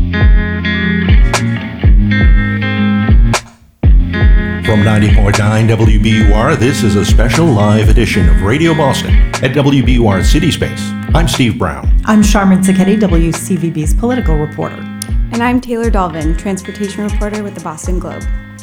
From 90.9 WBUR, this is a special live edition of Radio Boston at WBUR City Space. I'm Steve Brown. I'm Charmin Sacchetti, WCVB's political reporter. And I'm Taylor Dolvin, transportation reporter with the Boston Globe.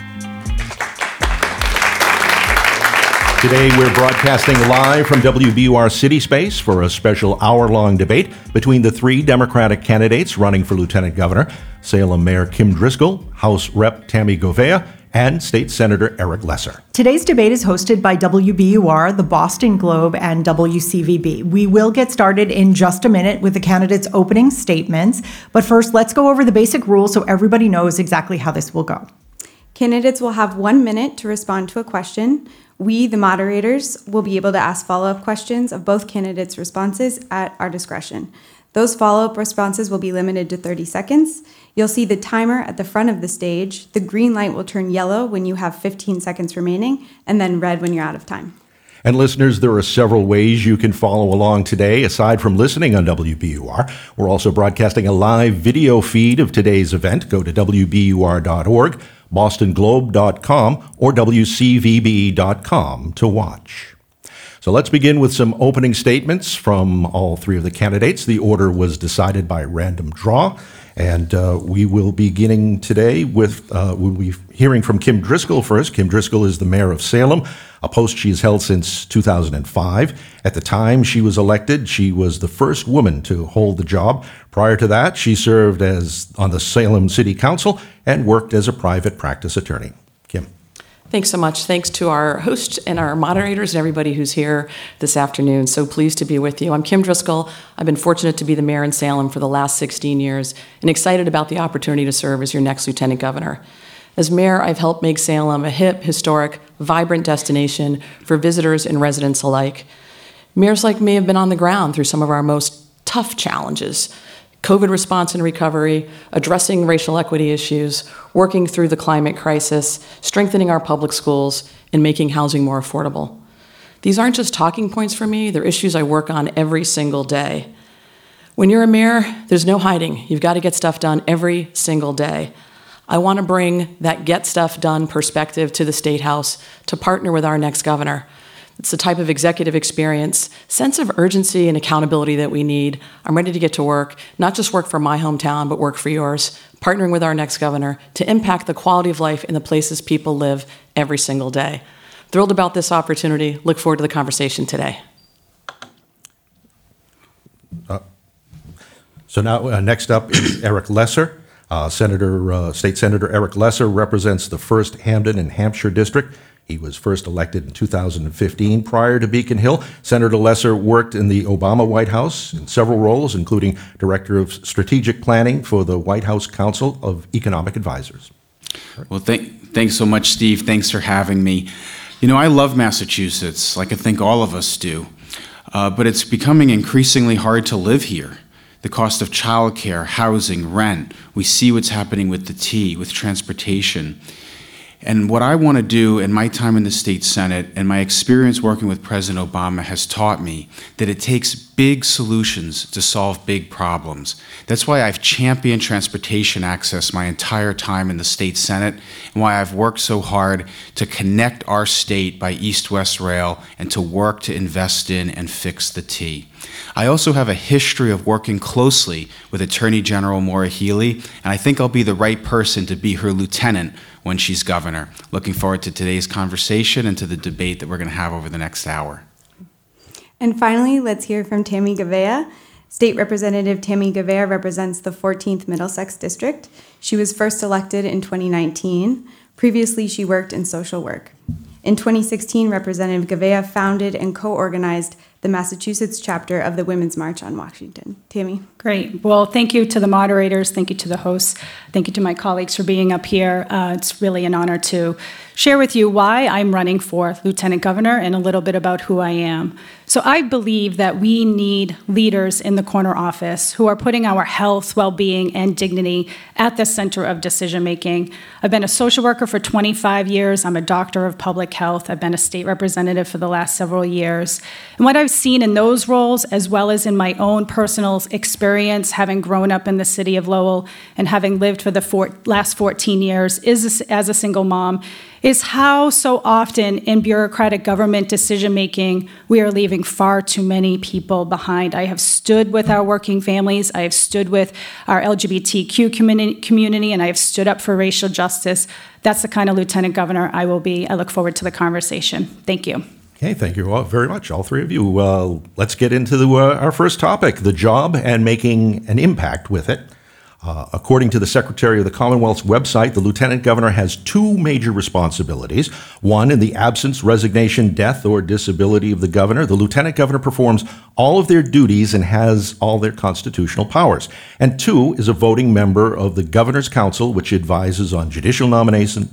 Today we're broadcasting live from WBUR City Space for a special hour-long debate between the three Democratic candidates running for Lieutenant Governor, Salem Mayor Kim Driscoll, House Rep. Tammy Govea, and State Senator Eric Lesser. Today's debate is hosted by WBUR, the Boston Globe, and WCVB. We will get started in just a minute with the candidates' opening statements, but first let's go over the basic rules so everybody knows exactly how this will go. Candidates will have 1 minute to respond to a question. We, the moderators, will be able to ask follow-up questions of both candidates' responses at our discretion. Those follow-up responses will be limited to 30 seconds. You'll see the timer at the front of the stage. The green light will turn yellow when you have 15 seconds remaining, and then red when you're out of time. And listeners, there are several ways you can follow along today. Aside from listening on WBUR, we're also broadcasting a live video feed of today's event. Go to WBUR.org, BostonGlobe.com, or WCVB.com to watch. So let's begin with some opening statements from all three of the candidates. The order was decided by random draw, and we will be beginning today with we'll be hearing from Kim Driscoll first. Kim Driscoll is the mayor of Salem, a post she has held since 2005. At the time she was elected, she was the first woman to hold the job. Prior to that, she served on the Salem City Council and worked as a private practice attorney. Kim. Thanks so much. Thanks to our host and our moderators and everybody who's here this afternoon. So pleased to be with you. I'm Kim Driscoll. I've been fortunate to be the mayor in Salem for the last 16 years and excited about the opportunity to serve as your next lieutenant governor. As mayor, I've helped make Salem a hip, historic, vibrant destination for visitors and residents alike. Mayors like me have been on the ground through some of our most tough challenges: COVID response and recovery, addressing racial equity issues, working through the climate crisis, strengthening our public schools, and making housing more affordable. These aren't just talking points for me, they're issues I work on every single day. When you're a mayor, there's no hiding. You've got to get stuff done every single day. I want to bring that get stuff done perspective to the State House to partner with our next governor. It's the type of executive experience, sense of urgency and accountability that we need. I'm ready to get to work, not just work for my hometown, but work for yours, partnering with our next governor to impact the quality of life in the places people live every single day. Thrilled about this opportunity. Look forward to the conversation today. So now next up is Eric Lesser. State Senator Eric Lesser represents the 1st Hampden and Hampshire District. He was first elected in 2015. Prior to Beacon Hill, Senator Lesser worked in the Obama White House in several roles, including Director of Strategic Planning for the White House Council of Economic Advisors. Well, thanks so much, Steve. Thanks for having me. You know, I love Massachusetts, like I think all of us do, but it's becoming increasingly hard to live here. The cost of childcare, housing, rent, we see what's happening with the T, with transportation. And what I want to do in my time in the state Senate and my experience working with President Obama has taught me that it takes big solutions to solve big problems. That's why I've championed transportation access my entire time in the state Senate, and why I've worked so hard to connect our state by East-West Rail and to work to invest in and fix the T. I also have a history of working closely with Attorney General Maura Healey, and I think I'll be the right person to be her lieutenant when she's governor. Looking forward to today's conversation and to the debate that we're going to have over the next hour. And finally, let's hear from Tammy Govea. State Representative Tammy Govea represents the 14th Middlesex District. She was first elected in 2019. Previously, she worked in social work. In 2016, Representative Govea founded and co-organized the Massachusetts chapter of the Women's March on Washington. Tammy. Great. Well, thank you to the moderators. Thank you to the hosts. Thank you to my colleagues for being up here. It's really an honor to share with you why I'm running for Lieutenant Governor and a little bit about who I am. So I believe that we need leaders in the corner office who are putting our health, well-being, and dignity at the center of decision-making. I've been a social worker for 25 years. I'm a doctor of public health. I've been a state representative for the last several years. And what I've I've seen in those roles, as well as in my own personal experience, having grown up in the city of Lowell and having lived for the last 14 years as a single mom, is how so often in bureaucratic government decision-making, we are leaving far too many people behind. I have stood with our working families, I have stood with our LGBTQ community, and I have stood up for racial justice. That's the kind of lieutenant governor I will be. I look forward to the conversation. Thank you. Okay, thank you all very much, all three of you. Let's get into our first topic, the job and making an impact with it. According to the Secretary of the Commonwealth's website, the Lieutenant Governor has two major responsibilities. One, in the absence, resignation, death, or disability of the governor, the Lieutenant Governor performs all of their duties and has all their constitutional powers. And two, is a voting member of the Governor's Council, which advises on judicial nominations,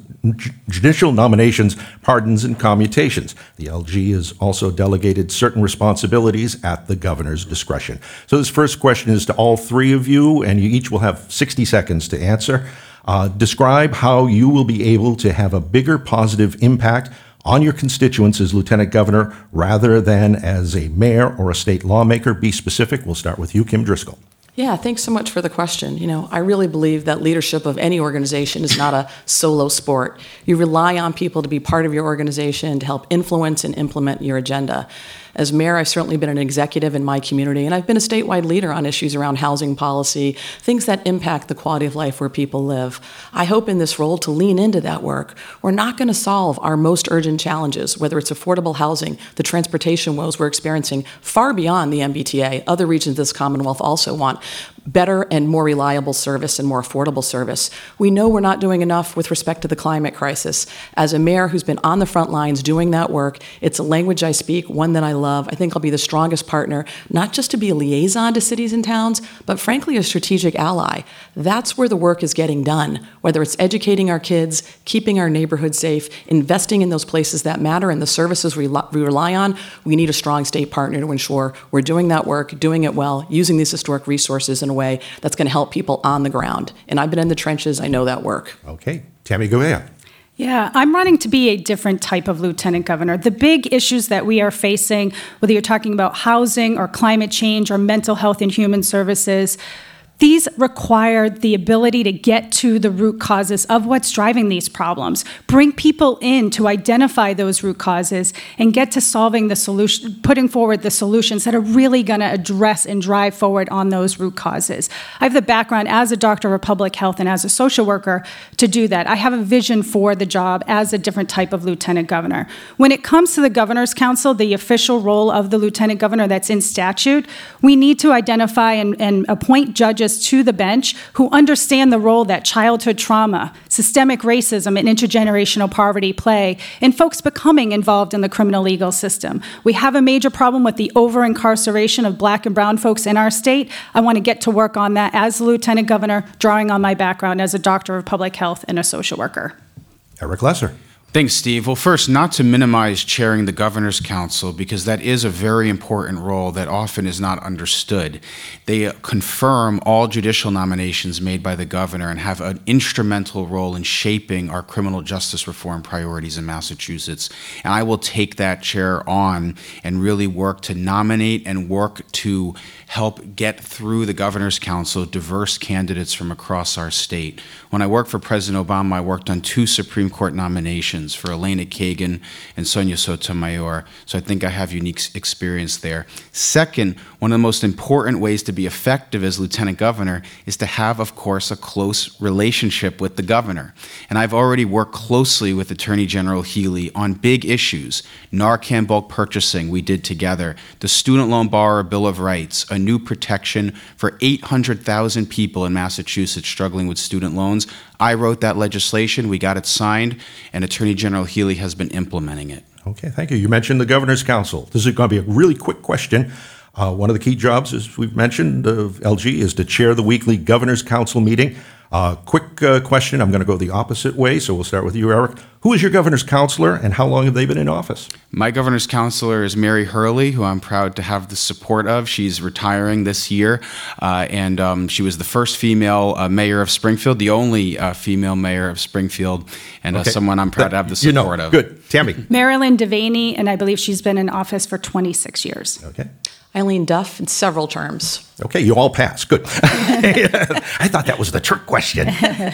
pardons, and commutations. The LG is also delegated certain responsibilities at the governor's discretion. So this first question is to all three of you, and you each will have 60 seconds to answer. Describe how you will be able to have a bigger positive impact on your constituents as Lieutenant Governor rather than as a mayor or a state lawmaker. Be specific. We'll start with you, Kim Driscoll. Yeah, thanks so much for the question. You know, I really believe that leadership of any organization is not a solo sport. You rely on people to be part of your organization to help influence and implement your agenda. As mayor, I've certainly been an executive in my community, and I've been a statewide leader on issues around housing policy, things that impact the quality of life where people live. I hope in this role to lean into that work. We're not going to solve our most urgent challenges, whether it's affordable housing, the transportation woes we're experiencing far beyond the MBTA. Other regions of this Commonwealth also want better and more reliable service and more affordable service. We know we're not doing enough with respect to the climate crisis. As a mayor who's been on the front lines doing that work, it's a language I speak, one that I love. I think I'll be the strongest partner, not just to be a liaison to cities and towns, but frankly a strategic ally. That's where the work is getting done, whether it's educating our kids, keeping our neighborhoods safe, investing in those places that matter and the services we rely on. We need a strong state partner to ensure we're doing that work, doing it well, using these historic resources in a way that's going to help people on the ground. And I've been in the trenches. I know that work. Okay. Tammy Gouveia. Yeah, I'm running to be a different type of lieutenant governor. The big issues that we are facing, whether you're talking about housing or climate change or mental health and human services, these require the ability to get to the root causes of what's driving these problems, bring people in to identify those root causes and get to solving the solution, putting forward the solutions that are really going to address and drive forward on those root causes. I have the background as a doctor of public health and as a social worker to do that. I have a vision for the job as a different type of lieutenant governor. When it comes to the Governor's Council, the official role of the lieutenant governor that's in statute, we need to identify and appoint judges to the bench who understand the role that childhood trauma, systemic racism, and intergenerational poverty play in folks becoming involved in the criminal legal system. We have a major problem with the over-incarceration of Black and brown folks in our state. I want to get to work on that as a lieutenant governor, drawing on my background as a doctor of public health and a social worker. Eric Lesser. Thanks, Steve. Well, first, not to minimize chairing the Governor's Council, because that is a very important role that often is not understood. They confirm all judicial nominations made by the governor and have an instrumental role in shaping our criminal justice reform priorities in Massachusetts. And I will take that chair on and really work to nominate and work to help get through the Governor's Council diverse candidates from across our state. When I worked for President Obama, I worked on 2 Supreme Court nominations for Elena Kagan and Sonia Sotomayor, so I think I have unique experience there. Second, one of the most important ways to be effective as Lieutenant Governor is to have, of course, a close relationship with the governor. And I've already worked closely with Attorney General Healy on big issues. Narcan bulk purchasing we did together, the Student Loan Borrower Bill of Rights, a new protection for 800,000 people in Massachusetts struggling with student loans. I wrote that legislation, we got it signed, and Attorney General Healy has been implementing it. Okay, thank you. You mentioned the Governor's Council. This is going to be a really quick question. One of the key jobs, as we've mentioned, of LG is to chair the weekly Governor's Council meeting. Quick question. I'm going to go the opposite way, so we'll start with you, Eric. Who is your governor's counselor, and how long have they been in office? My governor's counselor is Mary Hurley, who I'm proud to have the support of. She's retiring this year, and she was the first female mayor of Springfield, the only female mayor of Springfield, and someone I'm proud to have the support of. Good. Tammy. Marilyn Devaney, and I believe she's been in office for 26 years. Okay. Eileen Duff in several terms. Okay, you all passed. Good. I thought that was the trick question.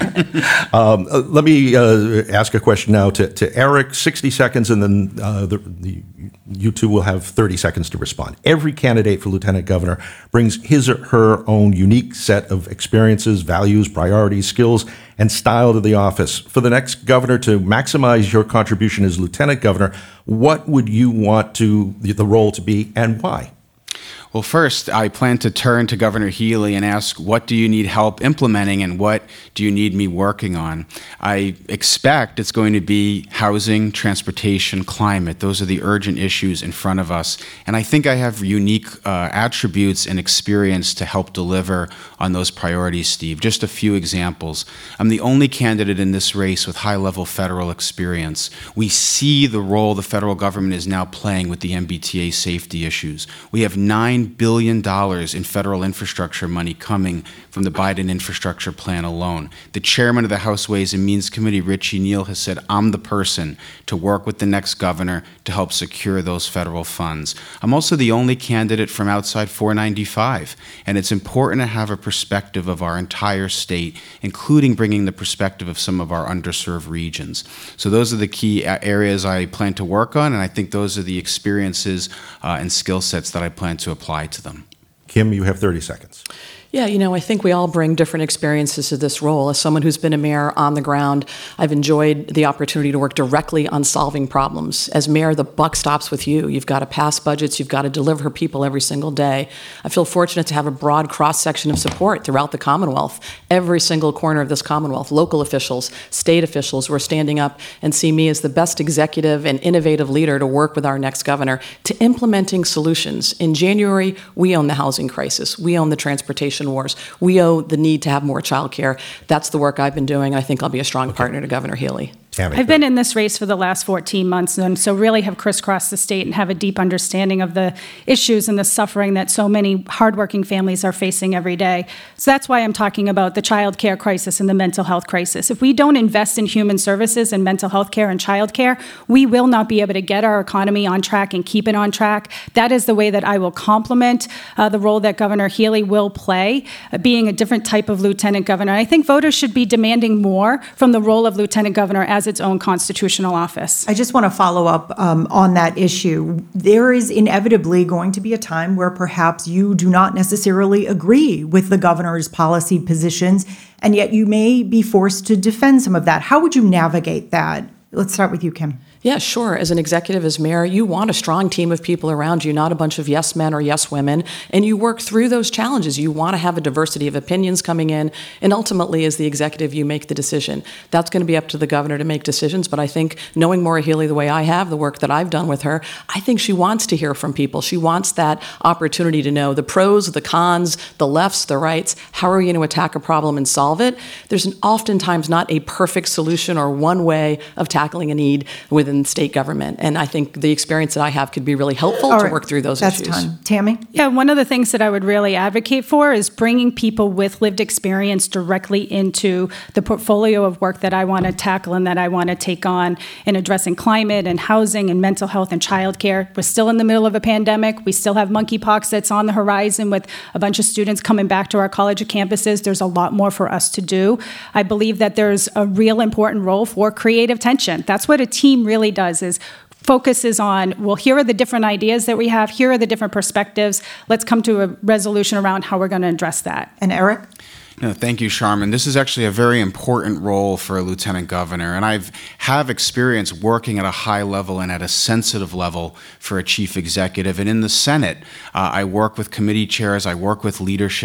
Let me ask a question now to Eric, 60 seconds, and then you two will have 30 seconds to respond. Every candidate for lieutenant governor brings his or her own unique set of experiences, values, priorities, skills, and style to the office. For the next governor to maximize your contribution as lieutenant governor, what would you want the role to be, and why? Well, first, I plan to turn to Governor Healey and ask, what do you need help implementing and what do you need me working on? I expect it's going to be housing, transportation, climate. Those are the urgent issues in front of us. And I think I have unique attributes and experience to help deliver on those priorities, Steve. Just a few examples. I'm the only candidate in this race with high-level federal experience. We see the role the federal government is now playing with the MBTA safety issues. We have $9 billion in federal infrastructure money coming from the Biden infrastructure plan alone. The chairman of the House Ways and Means Committee, Richie Neal, has said, I'm the person to work with the next governor to help secure those federal funds. I'm also the only candidate from outside 495, and it's important to have a perspective of our entire state, including bringing the perspective of some of our underserved regions. So those are the key areas I plan to work on, and I think those are the experiences and skill sets that I plan to apply to them. Kim, you have 30 seconds. Yeah, I think we all bring different experiences to this role. As someone who's been a mayor on the ground, I've enjoyed the opportunity to work directly on solving problems. As mayor, the buck stops with you. You've got to pass budgets. You've got to deliver for people every single day. I feel fortunate to have a broad cross-section of support throughout the Commonwealth. Every single corner of this Commonwealth, local officials, state officials who are standing up and see me as the best executive and innovative leader to work with our next governor to implementing solutions. In January, we own the housing crisis. We own the transportation wars. We owe the need to have more childcare. That's the work I've been doing. I think I'll be a strong partner to Governor Healey. Tammy. I've been in this race for the last 14 months, and so really have crisscrossed the state and have a deep understanding of the issues and the suffering that so many hardworking families are facing every day. So that's why I'm talking about the child care crisis and the mental health crisis. If we don't invest in human services and mental health care and child care, we will not be able to get our economy on track and keep it on track. That is the way that I will complement the role that Governor Healey will play, being a different type of lieutenant governor. I think voters should be demanding more from the role of lieutenant governor as its own constitutional office. I just want to follow up on that issue. There is inevitably going to be a time where perhaps you do not necessarily agree with the governor's policy positions, and yet you may be forced to defend some of that. How would you navigate that? Let's start with you, Kim. Yeah, sure. As an executive, as mayor, you want a strong team of people around you, not a bunch of yes men or yes women, and you work through those challenges. You want to have a diversity of opinions coming in, and ultimately, as the executive, you make the decision. That's going to be up to the governor to make decisions, but I think knowing Maura Healey the way I have, the work that I've done with her, I think she wants to hear from people. She wants that opportunity to know the pros, the cons, the lefts, the rights. How are we going to attack a problem and solve it? There's oftentimes not a perfect solution or one way of tackling a need within state government. And I think the experience that I have could be really helpful to work through those issues. That's time. Tammy? Yeah, one of the things that I would really advocate for is bringing people with lived experience directly into the portfolio of work that I want to tackle and that I want to take on in addressing climate and housing and mental health and childcare. We're still in the middle of a pandemic. We still have monkeypox that's on the horizon with a bunch of students coming back to our college campuses. There's a lot more for us to do. I believe that there's a real important role for creative tension. That's what a team really does, is focuses on, well, here are the different ideas that we have, here are the different perspectives, let's come to a resolution around how we're going to address that. And Eric? No, thank you, Charmin. This is actually a very important role for a lieutenant governor, and I have experience working at a high level and at a sensitive level for a chief executive. And in the Senate, I work with committee chairs, I work with leadership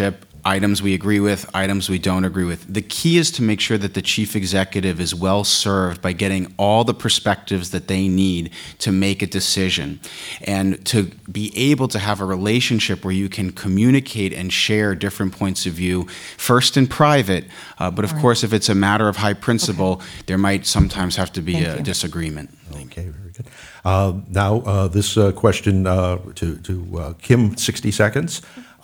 items we agree with, items we don't agree with. The key is to make sure that the chief executive is well served by getting all the perspectives that they need to make a decision, and to be able to have a relationship where you can communicate and share different points of view, first in private, but of course, if it's a matter of high principle, there might sometimes have to be a disagreement. Okay, very good. Now, this question to Kim, 60 seconds.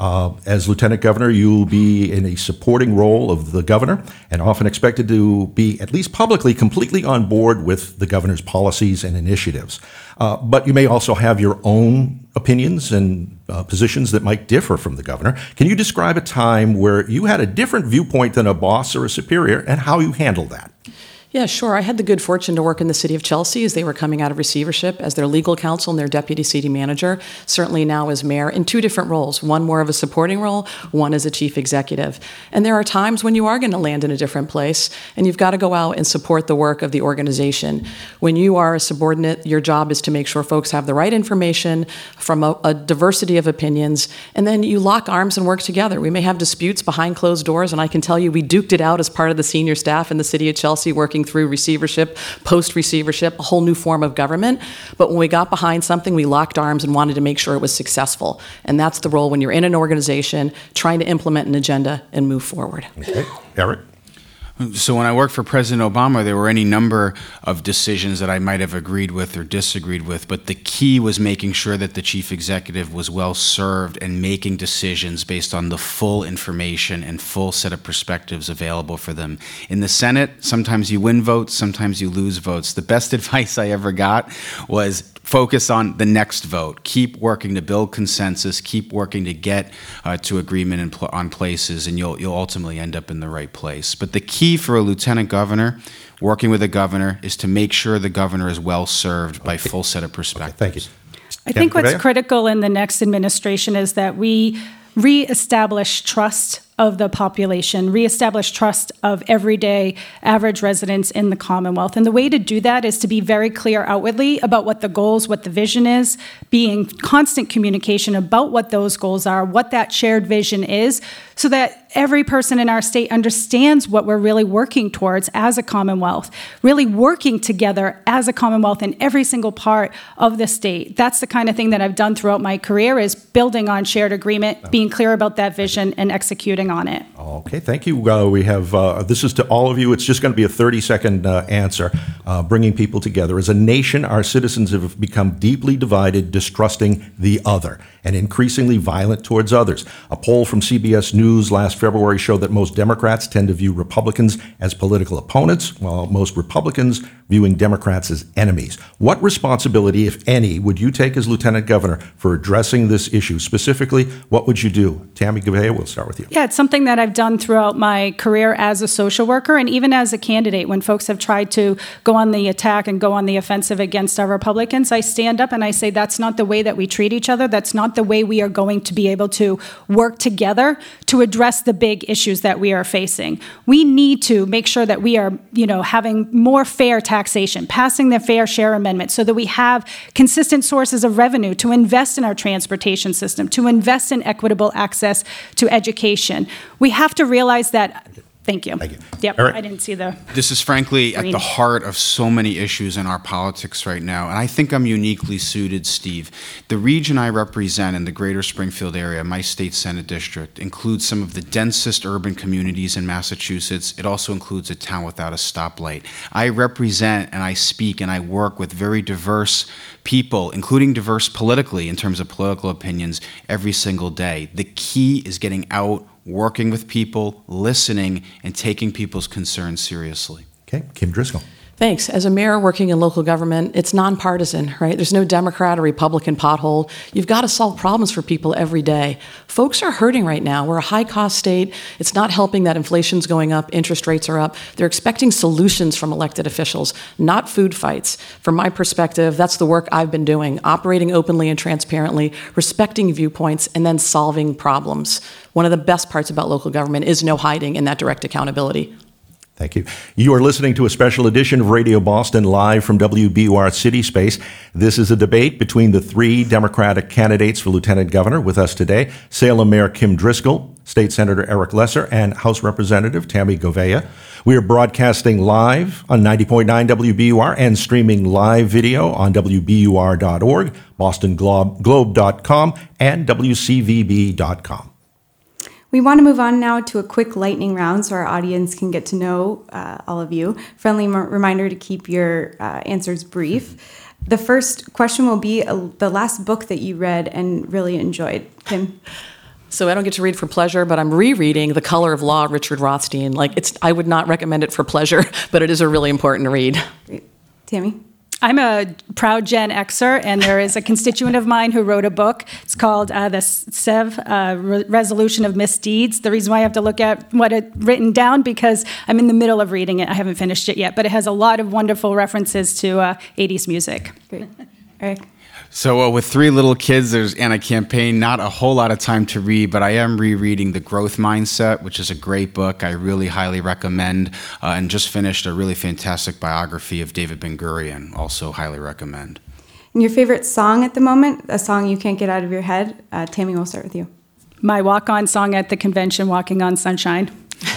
As Lieutenant Governor, you'll be in a supporting role of the governor and often expected to be, at least publicly, completely on board with the governor's policies and initiatives. But you may also have your own opinions and positions that might differ from the governor. Can you describe a time where you had a different viewpoint than a boss or a superior and how you handled that? Yeah, sure. I had the good fortune to work in the city of Chelsea as they were coming out of receivership as their legal counsel and their deputy city manager, certainly now as mayor, in two different roles, one more of a supporting role, one as a chief executive. And there are times when you are going to land in a different place, and you've got to go out and support the work of the organization. When you are a subordinate, your job is to make sure folks have the right information from a diversity of opinions, and then you lock arms and work together. We may have disputes behind closed doors, and I can tell you we duked it out as part of the senior staff in the city of Chelsea, working through receivership, post-receivership, a whole new form of government. But when we got behind something, we locked arms and wanted to make sure it was successful. And that's the role when you're in an organization trying to implement an agenda and move forward. Okay. Eric? So when I worked for President Obama, there were any number of decisions that I might have agreed with or disagreed with, but the key was making sure that the chief executive was well served and making decisions based on the full information and full set of perspectives available for them. In the Senate, sometimes you win votes, sometimes you lose votes. The best advice I ever got was focus on the next vote. Keep working to build consensus. Keep working to get to agreement on places, and you'll ultimately end up in the right place. But the key for a lieutenant governor, working with a governor, is to make sure the governor is well served by a full set of perspectives. Thank you. I think what's critical in the next administration is that we reestablish trust of the population, reestablish trust of everyday average residents in the Commonwealth. And the way to do that is to be very clear outwardly about what the goals, what the vision is, be in constant communication about what those goals are, what that shared vision is, so that every person in our state understands what we're really working towards as a Commonwealth, really working together as a Commonwealth in every single part of the state. That's the kind of thing that I've done throughout my career, is building on shared agreement, being clear about that vision, and executing on it. Okay, thank you. We have, this is to all of you. It's just going to be a 30-second answer, bringing people together. As a nation, our citizens have become deeply divided, distrusting the other, and increasingly violent towards others. A poll from CBS News last February showed that most Democrats tend to view Republicans as political opponents, while most Republicans viewing Democrats as enemies. What responsibility, if any, would you take as Lieutenant Governor for addressing this issue? Specifically, what would you do? Tammy Gouveia, we'll start with you. Yeah, it's something that I've done throughout my career as a social worker and even as a candidate. When folks have tried to go on the attack and go on the offensive against our Republicans, I stand up and I say that's not the way that we treat each other. That's not the way we are going to be able to work together to address the big issues that we are facing. We need to make sure that we are, having more fair taxation, passing the Fair Share Amendment so that we have consistent sources of revenue to invest in our transportation system, to invest in equitable access to education. We have to realize that. Thank you. Thank you. Yep, Eric? I didn't see the. This is frankly Green. at the heart of so many issues in our politics right now, and I think I'm uniquely suited, Steve. The region I represent in the greater Springfield area, my state Senate district, includes some of the densest urban communities in Massachusetts. It also includes a town without a stoplight. I represent and I speak and I work with very diverse people, including diverse politically in terms of political opinions, every single day. The key is getting out, working with people, listening, and taking people's concerns seriously. Okay, Kim Driscoll. Thanks. As a mayor working in local government, it's nonpartisan, right? There's no Democrat or Republican pothole. You've got to solve problems for people every day. Folks are hurting right now. We're a high-cost state. It's not helping that inflation's going up, interest rates are up. They're expecting solutions from elected officials, not food fights. From my perspective, that's the work I've been doing, operating openly and transparently, respecting viewpoints, and then solving problems. One of the best parts about local government is no hiding in that direct accountability. Thank you. You are listening to a special edition of Radio Boston live from WBUR City Space. This is a debate between the three Democratic candidates for Lieutenant Governor. With us today, Salem Mayor Kim Driscoll, State Senator Eric Lesser, and House Representative Tammy Govea. We are broadcasting live on 90.9 WBUR and streaming live video on WBUR.org, BostonGlobe.com, and WCVB.com. We want to move on now to a quick lightning round so our audience can get to know all of you. Friendly reminder to keep your answers brief. The first question will be the last book that you read and really enjoyed. Kim? So I don't get to read for pleasure, but I'm rereading The Color of Law, Richard Rothstein. I would not recommend it for pleasure, but it is a really important read. Great. Tammy? I'm a proud Gen Xer, and there is a constituent of mine who wrote a book. It's called the SEV, Resolution of Misdeeds. The reason why I have to look at what it's written down, because I'm in the middle of reading it. I haven't finished it yet, but it has a lot of wonderful references to 80s music. Great. Eric? So with three little kids and a campaign, not a whole lot of time to read, but I am rereading The Growth Mindset, which is a great book I really highly recommend, and just finished a really fantastic biography of David Ben-Gurion, also highly recommend. And your favorite song at the moment, a song you can't get out of your head? Tammy, we'll start with you. My walk-on song at the convention, Walking on Sunshine.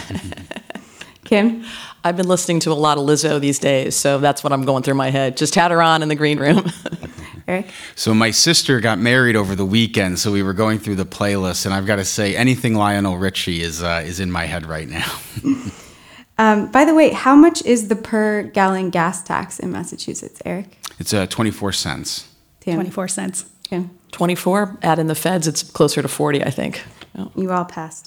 Kim? I've been listening to a lot of Lizzo these days, so that's what I'm going through my head. Just had her on in the green room. Eric? So my sister got married over the weekend, so we were going through the playlist, and I've got to say, anything Lionel Richie is in my head right now. By the way, how much is the per gallon gas tax in Massachusetts, Eric? It's 24 cents. Tammy? 24 cents. Kim? 24, add in the feds, it's closer to 40, I think. Oh. You all passed.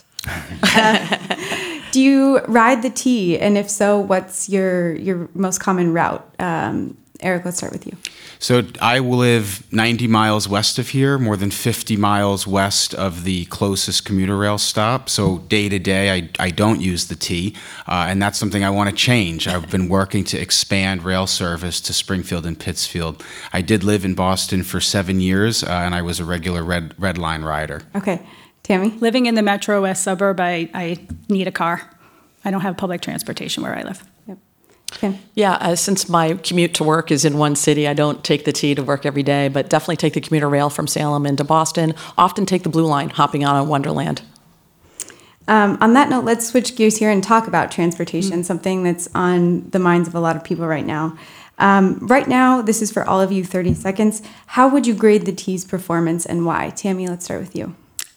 Do you ride the T? And if so, what's your most common route? Eric, let's start with you. So I live 90 miles west of here, more than 50 miles west of the closest commuter rail stop. So day to day, I don't use the T, and that's something I want to change. I've been working to expand rail service to Springfield and Pittsfield. I did live in Boston for 7 years, and I was a regular Red Line rider. Okay. Tammy? Living in the Metro West suburb, I need a car. I don't have public transportation where I live. Yep. Okay. Yeah, since my commute to work is in one city, I don't take the T to work every day, but definitely take the commuter rail from Salem into Boston. Often take the Blue Line, hopping on a Wonderland. On that note, let's switch gears here and talk about transportation, something that's on the minds of a lot of people right now. Right now, this is for all of you, 30 seconds. How would you grade the T's performance and why? Tammy, let's start with you.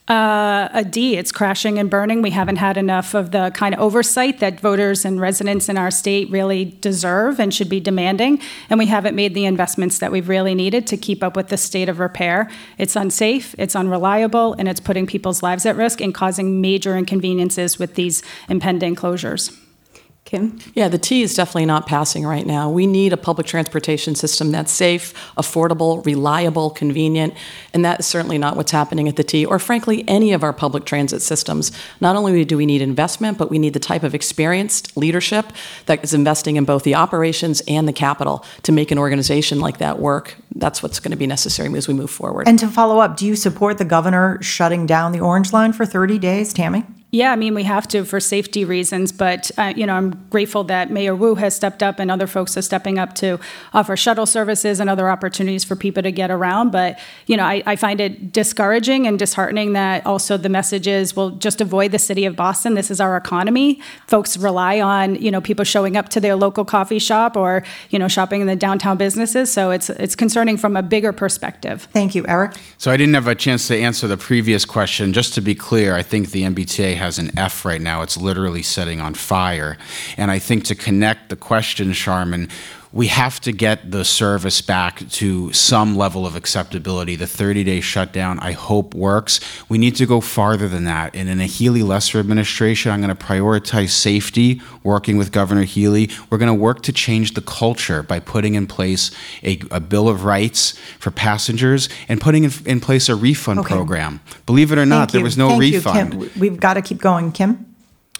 A D. It's crashing and burning. We haven't had enough of the kind of oversight that voters and residents in our state really deserve and should be demanding, and we haven't made the investments that we've really needed to keep up with the state of repair. It's unsafe, it's unreliable, and it's putting people's lives at risk and causing major inconveniences with these impending closures. Kim? Yeah, the T is definitely not passing right now. We need a public transportation system that's safe, affordable, reliable, convenient, and that is certainly not what's happening at the T, or frankly, any of our public transit systems. Not only do we need investment, but we need the type of experienced leadership that is investing in both the operations and the capital to make an organization like that work. That's what's going to be necessary as we move forward. And to follow up, do you support the governor shutting down the Orange Line for 30 days, Tammy? Yeah, I mean, we have to for safety reasons, but, I'm grateful that Mayor Wu has stepped up and other folks are stepping up to offer shuttle services and other opportunities for people to get around. But, I find it discouraging and disheartening that also the message is, well, just avoid the city of Boston. This is our economy. Folks rely on, people showing up to their local coffee shop or, shopping in the downtown businesses. So it's concerning from a bigger perspective. Thank you. Eric? So I didn't have a chance to answer the previous question. Just to be clear, I think the MBTA has an F right now. It's literally setting on fire. And I think to connect the question, Charmin, we have to get the service back to some level of acceptability. The 30-day shutdown, I hope, works. We need to go farther than that. And in a Healy-Lesser administration, I'm going to prioritize safety, working with Governor Healy. We're going to work to change the culture by putting in place a Bill of Rights for passengers and putting in place a refund program. Believe it or not, there was no refund. Kim. We've got to keep going. Kim?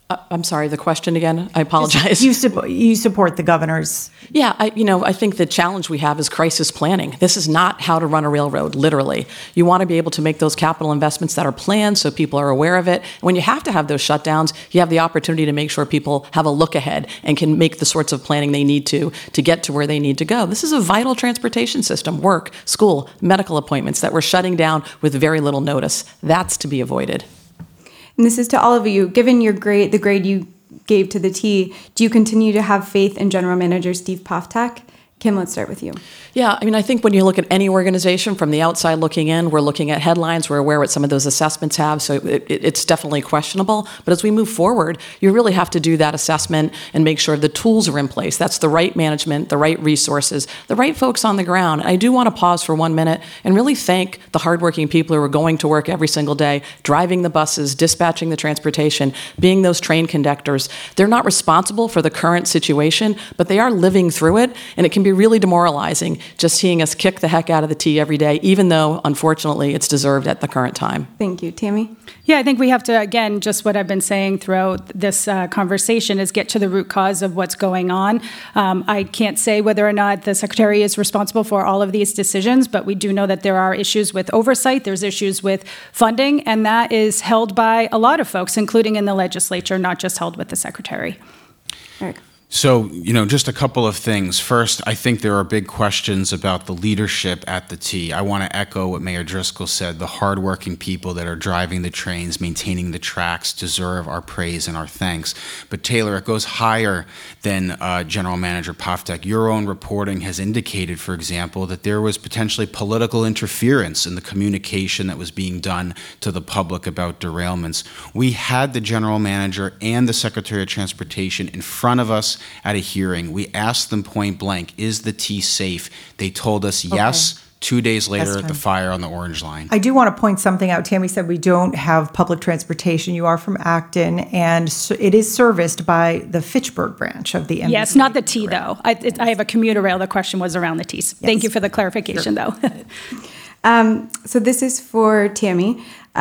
I'm sorry, the question again? I apologize. You support the governor's. Yeah, I think the challenge we have is crisis planning. This is not how to run a railroad, literally. You want to be able to make those capital investments that are planned so people are aware of it. When you have to have those shutdowns, you have the opportunity to make sure people have a look ahead and can make the sorts of planning they need to get to where they need to go. This is a vital transportation system, work, school, medical appointments that we're shutting down with very little notice. That's to be avoided. And this is to all of you. Given your grade, the grade you gave to the T, do you continue to have faith in General Manager Steve Poftak? Kim, let's start with you. Yeah, I think when you look at any organization from the outside looking in, we're looking at headlines, we're aware what some of those assessments have, so it's definitely questionable. But as we move forward, you really have to do that assessment and make sure the tools are in place. That's the right management, the right resources, the right folks on the ground. I do want to pause for 1 minute and really thank the hardworking people who are going to work every single day, driving the buses, dispatching the transportation, being those train conductors. They're not responsible for the current situation, but they are living through it, and it can be really demoralizing just seeing us kick the heck out of the T every day, even though, unfortunately, it's deserved at the current time. Thank you. Tammy? Yeah, I think we have to, again, just what I've been saying throughout this conversation is get to the root cause of what's going on. I can't say whether or not the Secretary is responsible for all of these decisions, but we do know that there are issues with oversight, there's issues with funding, and that is held by a lot of folks, including in the legislature, not just held with the Secretary. Eric? So, just a couple of things. First, I think there are big questions about the leadership at the T. I want to echo what Mayor Driscoll said. The hardworking people that are driving the trains, maintaining the tracks, deserve our praise and our thanks. But Taylor, it goes higher than General Manager Poftak. Your own reporting has indicated, for example, that there was potentially political interference in the communication that was being done to the public about derailments. We had the General Manager and the Secretary of Transportation in front of us at a hearing. We asked them point blank, is the T safe? They told us yes. 2 days later, the fire on the Orange Line. I do want to point something out. Tammy said we don't have public transportation. You are from Acton, and it is serviced by the Fitchburg branch of the MBTA. Yeah, it's not the T, though. I have a commuter rail. The question was around the T's. Yes. Thank you for the clarification, though. So this is for Tammy.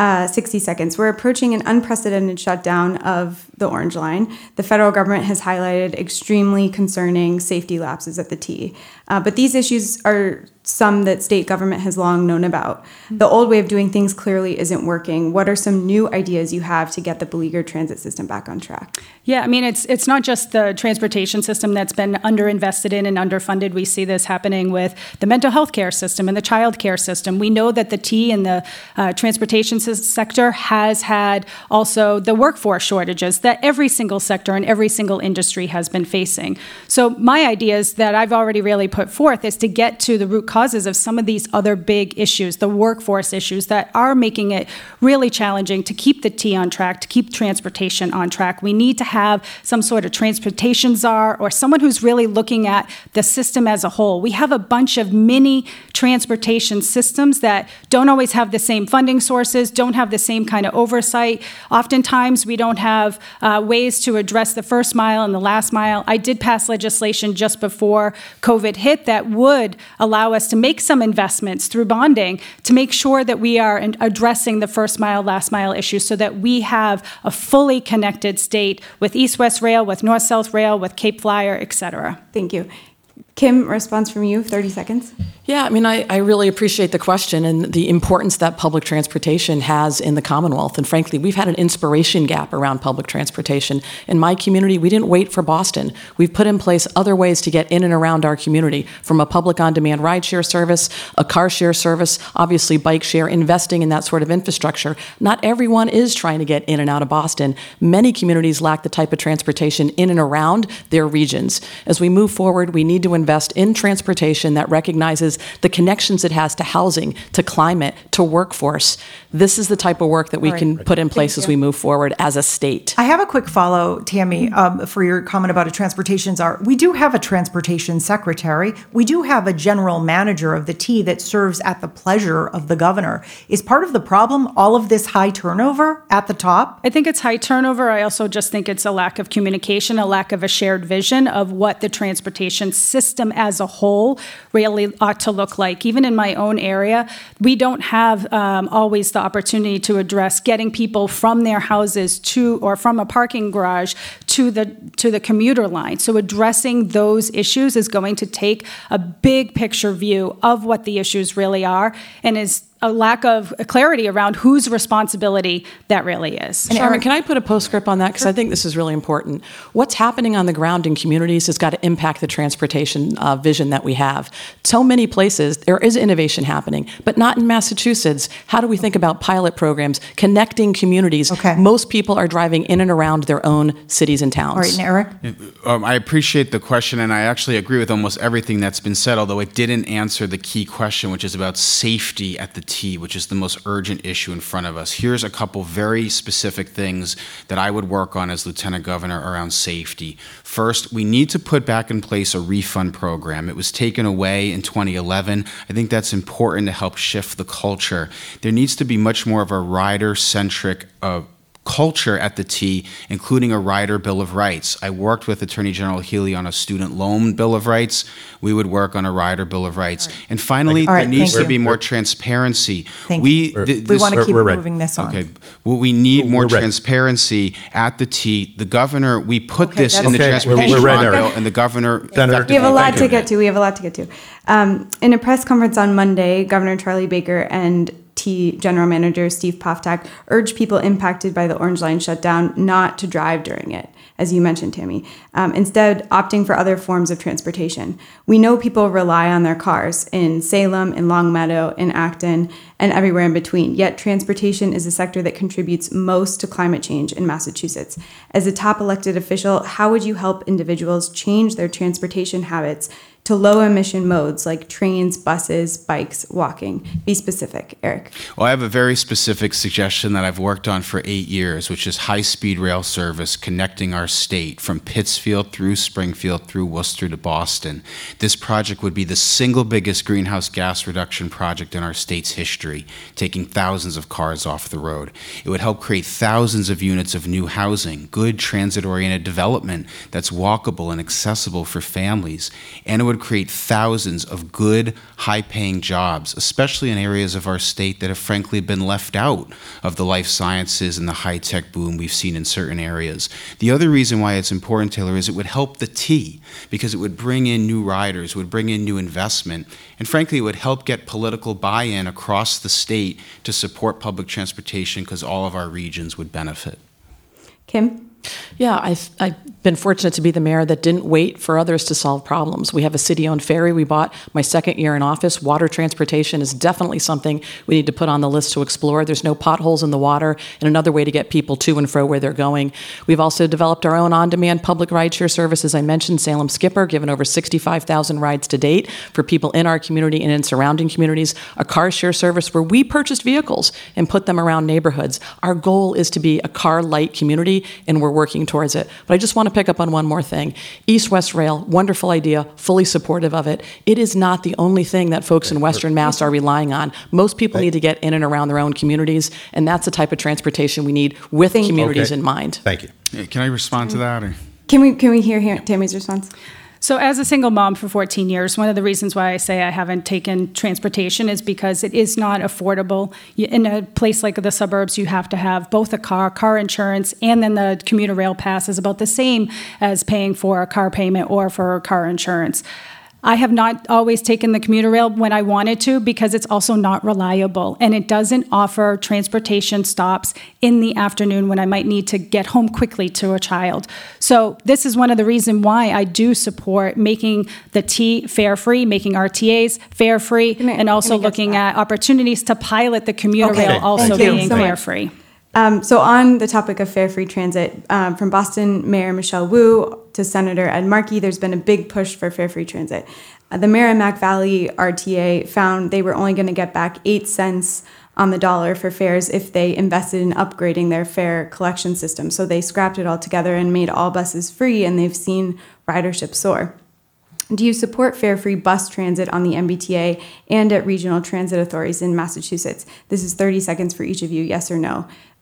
60 seconds. We're approaching an unprecedented shutdown of the Orange Line. The federal government has highlighted extremely concerning safety lapses at the T. But these issues are some that state government has long known about. The old way of doing things clearly isn't working. What are some new ideas you have to get the beleaguered transit system back on track? Yeah, it's not just the transportation system that's been underinvested in and underfunded. We see this happening with the mental health care system and the child care system. We know that the T and the transportation sector has had also the workforce shortages that every single sector and every single industry has been facing. So my ideas that I've already really put forth is to get to the root causes of some of these other big issues, the workforce issues that are making it really challenging to keep the T on track, to keep transportation on track. We need to have some sort of transportation czar or someone who's really looking at the system as a whole. We have a bunch of mini transportation systems that don't always have the same funding sources, don't have the same kind of oversight. Oftentimes, we don't have ways to address the first mile and the last mile. I did pass legislation just before COVID hit that would allow us to make some investments through bonding to make sure that we are addressing the first mile, last mile issues so that we have a fully connected state with East-West Rail, with North-South Rail, with Cape Flyer, et cetera. Thank you. Kim, response from you, 30 seconds. Yeah, I really appreciate the question and the importance that public transportation has in the Commonwealth. And frankly, we've had an inspiration gap around public transportation. In my community, we didn't wait for Boston. We've put in place other ways to get in and around our community, from a public on-demand rideshare service, a car share service, obviously bike share, investing in that sort of infrastructure. Not everyone is trying to get in and out of Boston. Many communities lack the type of transportation in and around their regions. As we move forward, we need to invest in transportation that recognizes the connections it has to housing, to climate, to workforce. This is the type of work that we can put in place as we move forward as a state. I have a quick follow, Tammy, for your comment about a transportation czar. We do have a transportation secretary. We do have a general manager of the T that serves at the pleasure of the governor. Is part of the problem all of this high turnover at the top? I think it's high turnover. I also just think it's a lack of communication, a lack of a shared vision of what the transportation system system as a whole really ought to look like. Even in my own area, we don't have always the opportunity to address getting people from their houses to, or from a parking garage to the commuter line. So addressing those issues is going to take a big picture view of what the issues really are, and is a lack of clarity around whose responsibility that really is. Charmin, can I put a postscript on that? Because I think this is really important. What's happening on the ground in communities has got to impact the transportation vision that we have. So many places, there is innovation happening, but not in Massachusetts. How do we think about pilot programs, connecting communities? Okay. Most people are driving in and around their own cities and towns. All right, and Eric? I appreciate the question, and I actually agree with almost everything that's been said, although it didn't answer the key question, which is about safety at the T, which is the most urgent issue in front of us. Here's a couple very specific things that I would work on as Lieutenant Governor around safety. First, we need to put back in place a refund program. It was taken away in 2011. I think that's important to help shift the culture. There needs to be much more of a rider-centric culture at the T, including a rider bill of rights. I worked with Attorney General Healy on a student loan bill of rights. We would work on a rider bill of rights. Right. And finally, there needs to be more transparency. We want to keep moving this on. Okay. Well, we need more transparency at the T. The governor, we put this in the transportation bill, and the governor. We have a lot to get to. In a press conference on Monday, Governor Charlie Baker and T General Manager Steve Poftak urged people impacted by the Orange Line shutdown not to drive during it, as you mentioned, Tammy, instead opting for other forms of transportation. We know people rely on their cars in Salem, in Longmeadow, in Acton, and everywhere in between, yet transportation is a sector that contributes most to climate change in Massachusetts. As a top elected official, how would you help individuals change their transportation habits to low-emission modes like trains, buses, bikes, walking? Be specific, Eric. Well, I have a very specific suggestion that I've worked on for 8 years, which is high-speed rail service connecting our state from Pittsfield through Springfield through Worcester to Boston. This project would be the single biggest greenhouse gas reduction project in our state's history, taking thousands of cars off the road. It would help create thousands of units of new housing, good transit-oriented development that's walkable and accessible for families, and it would create thousands of good, high-paying jobs, especially in areas of our state that have frankly been left out of the life sciences and the high-tech boom we've seen in certain areas. The other reason why it's important, Taylor, is it would help the T, because it would bring in new riders, would bring in new investment, and frankly, it would help get political buy-in across the state to support public transportation, because all of our regions would benefit. Kim? Yeah, I've been fortunate to be the mayor that didn't wait for others to solve problems. We have a city-owned ferry we bought my second year in office. Water transportation is definitely something we need to put on the list to explore. There's no potholes in the water, and another way to get people to and fro where they're going. We've also developed our own on-demand public rideshare service. As I mentioned, Salem Skipper, given over 65,000 rides to date for people in our community and in surrounding communities. A car share service where we purchased vehicles and put them around neighborhoods. Our goal is to be a car-light community, and we're working towards it. But I just want to pick up on one more thing. East-West Rail, wonderful idea, fully supportive of it. It is not the only thing that folks in Western Mass are relying on. Most people need to get in and around their own communities, and that's the type of transportation we need with communities in mind. Thank you. Can I respond to that? Or? Can we hear Tammy's response? So as a single mom for 14 years, one of the reasons why I say I haven't taken transportation is because it is not affordable. In a place like the suburbs, you have to have both a car insurance, and then the commuter rail pass is about the same as paying for a car payment or for car insurance. I have not always taken the commuter rail when I wanted to, because it's also not reliable, and it doesn't offer transportation stops in the afternoon when I might need to get home quickly to a child. So this is one of the reasons why I do support making the T fare-free, making RTAs fare-free, and also looking at opportunities to pilot the commuter rail also being fare-free. So on the topic of fare-free transit, from Boston Mayor Michelle Wu to Senator Ed Markey, there's been a big push for fare-free transit. The Merrimack Valley RTA found they were only going to get back 8 cents on the dollar for fares if they invested in upgrading their fare collection system. So they scrapped it all together and made all buses free, and they've seen ridership soar. Do you support fare-free bus transit on the MBTA and at regional transit authorities in Massachusetts? This is 30 seconds for each of you, yes or no.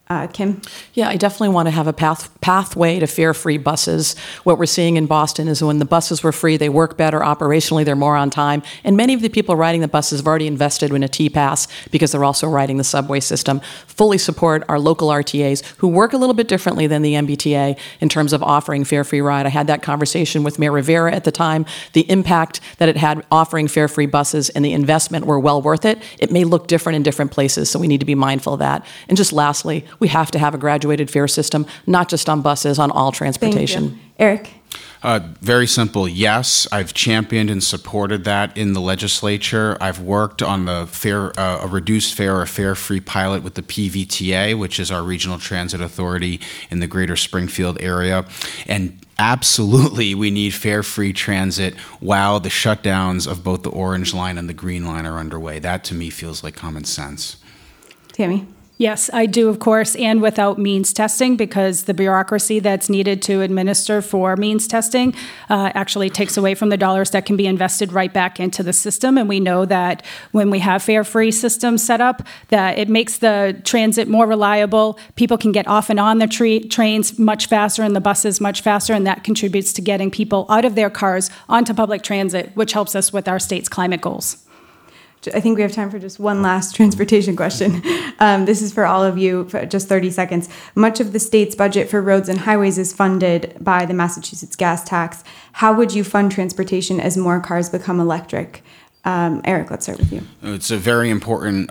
Kim? Yeah, I definitely want to have a pathway to fare-free buses. What we're seeing in Boston is when the buses were free, they work better operationally, they're more on time, and many of the people riding the buses have already invested in a T-Pass because they're also riding the subway system. Fully support our local RTAs who work a little bit differently than the MBTA in terms of offering fare-free ride. I had that conversation with Mayor Rivera at the time. The impact that it had offering fare-free buses and the investment were well worth it. It may look different in different places, so we need to be mindful of that. And just lastly, we have to have a graduated fare system, not just on buses, on all transportation. Thank you. Eric? Very simple. Yes, I've championed and supported that in the legislature. I've worked on the a reduced fare or fare-free pilot with the PVTA, which is our regional transit authority in the greater Springfield area. And absolutely, we need fare-free transit while the shutdowns of both the Orange Line and the Green Line are underway. That, to me, feels like common sense. Tammy? Yes, I do, of course, and without means testing, because the bureaucracy that's needed to administer for means testing actually takes away from the dollars that can be invested right back into the system. And we know that when we have fare-free systems set up, that it makes the transit more reliable. People can get off and on the trains much faster and the buses much faster, and that contributes to getting people out of their cars onto public transit, which helps us with our state's climate goals. I think we have time for just one last transportation question. This is for all of you, for just 30 seconds. Much of the state's budget for roads and highways is funded by the Massachusetts gas tax. How would you fund transportation as more cars become electric? Eric, let's start with you. It's a very important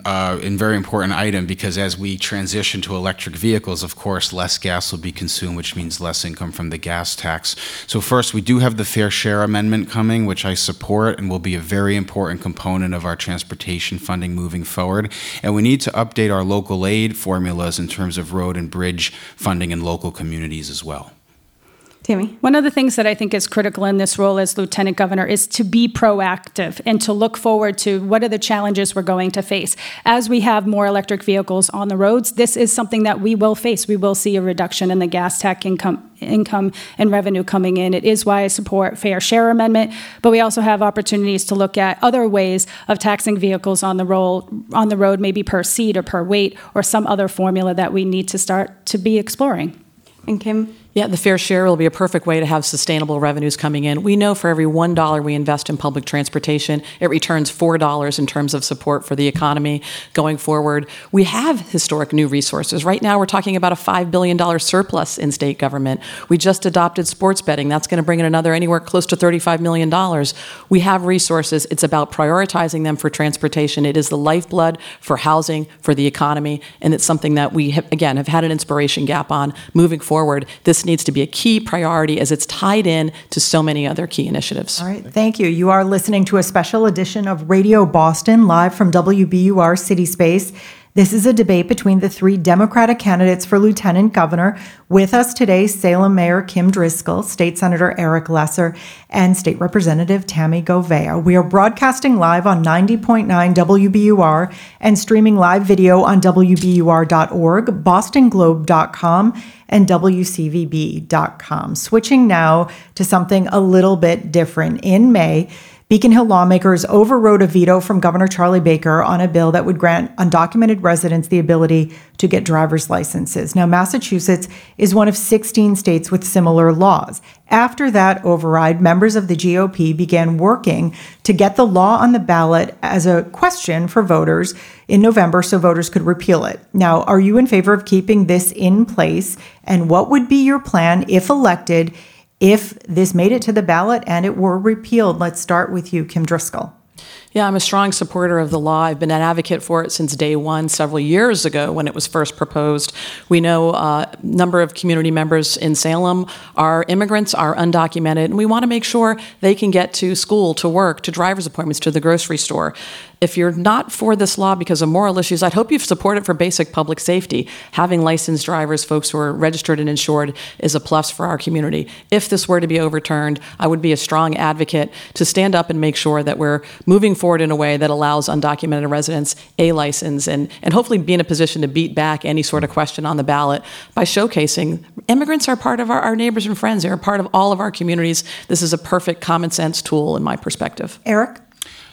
item, because as we transition to electric vehicles, of course, less gas will be consumed, which means less income from the gas tax. So first, we do have the Fair Share Amendment coming, which I support and will be a very important component of our transportation funding moving forward. And we need to update our local aid formulas in terms of road and bridge funding in local communities as well. Tammy? One of the things that I think is critical in this role as Lieutenant Governor is to be proactive and to look forward to what are the challenges we're going to face. As we have more electric vehicles on the roads, this is something that we will face. We will see a reduction in the gas tax income and revenue coming in. It is why I support Fair Share Amendment, but we also have opportunities to look at other ways of taxing vehicles on the road, maybe per seat or per weight, or some other formula that we need to start to be exploring. And Kim? Yeah, the fair share will be a perfect way to have sustainable revenues coming in. We know for every $1 we invest in public transportation, it returns $4 in terms of support for the economy going forward. We have historic new resources. Right now, we're talking about a $5 billion surplus in state government. We just adopted sports betting. That's going to bring in another anywhere close to $35 million. We have resources. It's about prioritizing them for transportation. It is the lifeblood for housing, for the economy, and it's something that we, have had an inspiration gap on. Moving forward, this needs to be a key priority as it's tied in to so many other key initiatives. All right, thank you. You are listening to a special edition of Radio Boston, live from WBUR City Space. This is a debate between the three Democratic candidates for Lieutenant Governor. With us today, Salem Mayor Kim Driscoll, State Senator Eric Lesser, and State Representative Tammy Govea. We are broadcasting live on 90.9 WBUR and streaming live video on WBUR.org, BostonGlobe.com, and WCVB.com. Switching now to something a little bit different. In May, Beacon Hill lawmakers overrode a veto from Governor Charlie Baker on a bill that would grant undocumented residents the ability to get driver's licenses. Now, Massachusetts is one of 16 states with similar laws. After that override, members of the GOP began working to get the law on the ballot as a question for voters in November so voters could repeal it. Now, are you in favor of keeping this in place? And what would be your plan if elected if this made it to the ballot and it were repealed? Let's start with you, Kim Driscoll. Yeah, I'm a strong supporter of the law. I've been an advocate for it since day one, several years ago when it was first proposed. We know a number of community members in Salem are immigrants, are undocumented, and we want to make sure they can get to school, to work, to driver's appointments, to the grocery store. If you're not for this law because of moral issues, I'd hope you support it for basic public safety. Having licensed drivers, folks who are registered and insured, is a plus for our community. If this were to be overturned, I would be a strong advocate to stand up and make sure that we're moving forward in a way that allows undocumented residents a license and hopefully be in a position to beat back any sort of question on the ballot by showcasing immigrants are part of our neighbors and friends. They're a part of all of our communities. This is a perfect common sense tool in my perspective. Eric?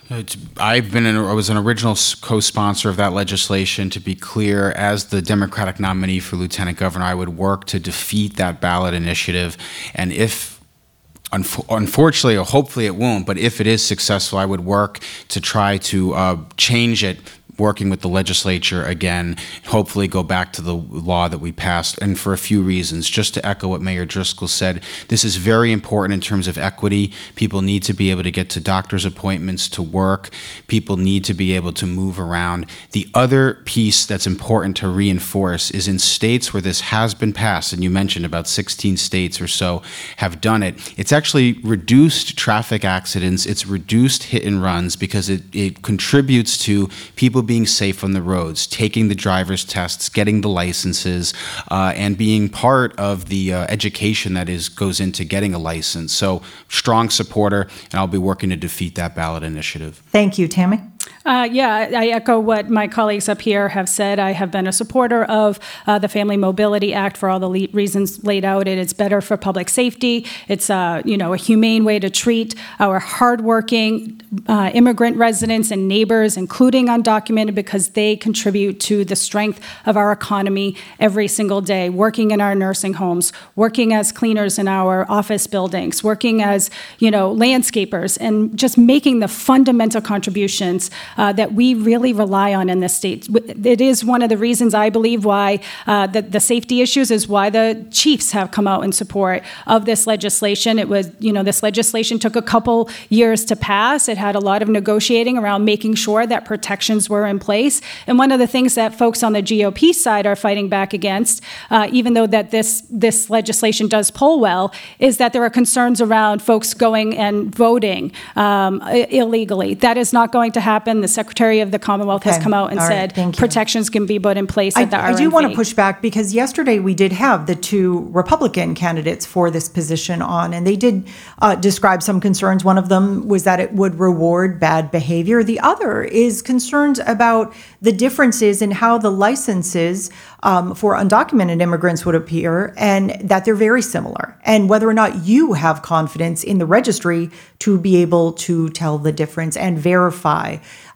I was an original co-sponsor of that legislation. To be clear, as the Democratic nominee for Lieutenant Governor, I would work to defeat that ballot initiative. And if, unfortunately, or hopefully it won't, but if it is successful, I would work to try to change it, working with the legislature again, hopefully go back to the law that we passed, and for a few reasons. Just to echo what Mayor Driscoll said, this is very important in terms of equity. People need to be able to get to doctor's appointments, to work. People need to be able to move around. The other piece that's important to reinforce is in states where this has been passed, and you mentioned about 16 states or so have done it, it's actually reduced traffic accidents, it's reduced hit and runs, because it contributes to people being safe on the roads, taking the driver's tests, getting the licenses, and being part of the education that goes into getting a license. So, strong supporter, and I'll be working to defeat that ballot initiative. Thank you, Tammy. Yeah, I echo what my colleagues up here have said. I have been a supporter of the Family Mobility Act for all the reasons laid out. It's better for public safety. It's a humane way to treat our hardworking immigrant residents and neighbors, including undocumented, because they contribute to the strength of our economy every single day, working in our nursing homes, working as cleaners in our office buildings, working as landscapers, and just making the fundamental contributions that we really rely on in this state. It is one of the reasons, I believe, why the safety issues is why the chiefs have come out in support of this legislation. It was, this legislation took a couple years to pass. It had a lot of negotiating around making sure that protections were in place. And one of the things that folks on the GOP side are fighting back against, even though that this legislation does poll well, is that there are concerns around folks going and voting illegally. That is not going to happen. The Secretary of the Commonwealth has come out and said protections can be put in place at the RNV. I do want to push back, because yesterday we did have the two Republican candidates for this position on, and they did describe some concerns. One of them was that it would reward bad behavior. The other is concerns about the differences in how the licenses for undocumented immigrants would appear, and that they're very similar, and whether or not you have confidence in the registry to be able to tell the difference and verify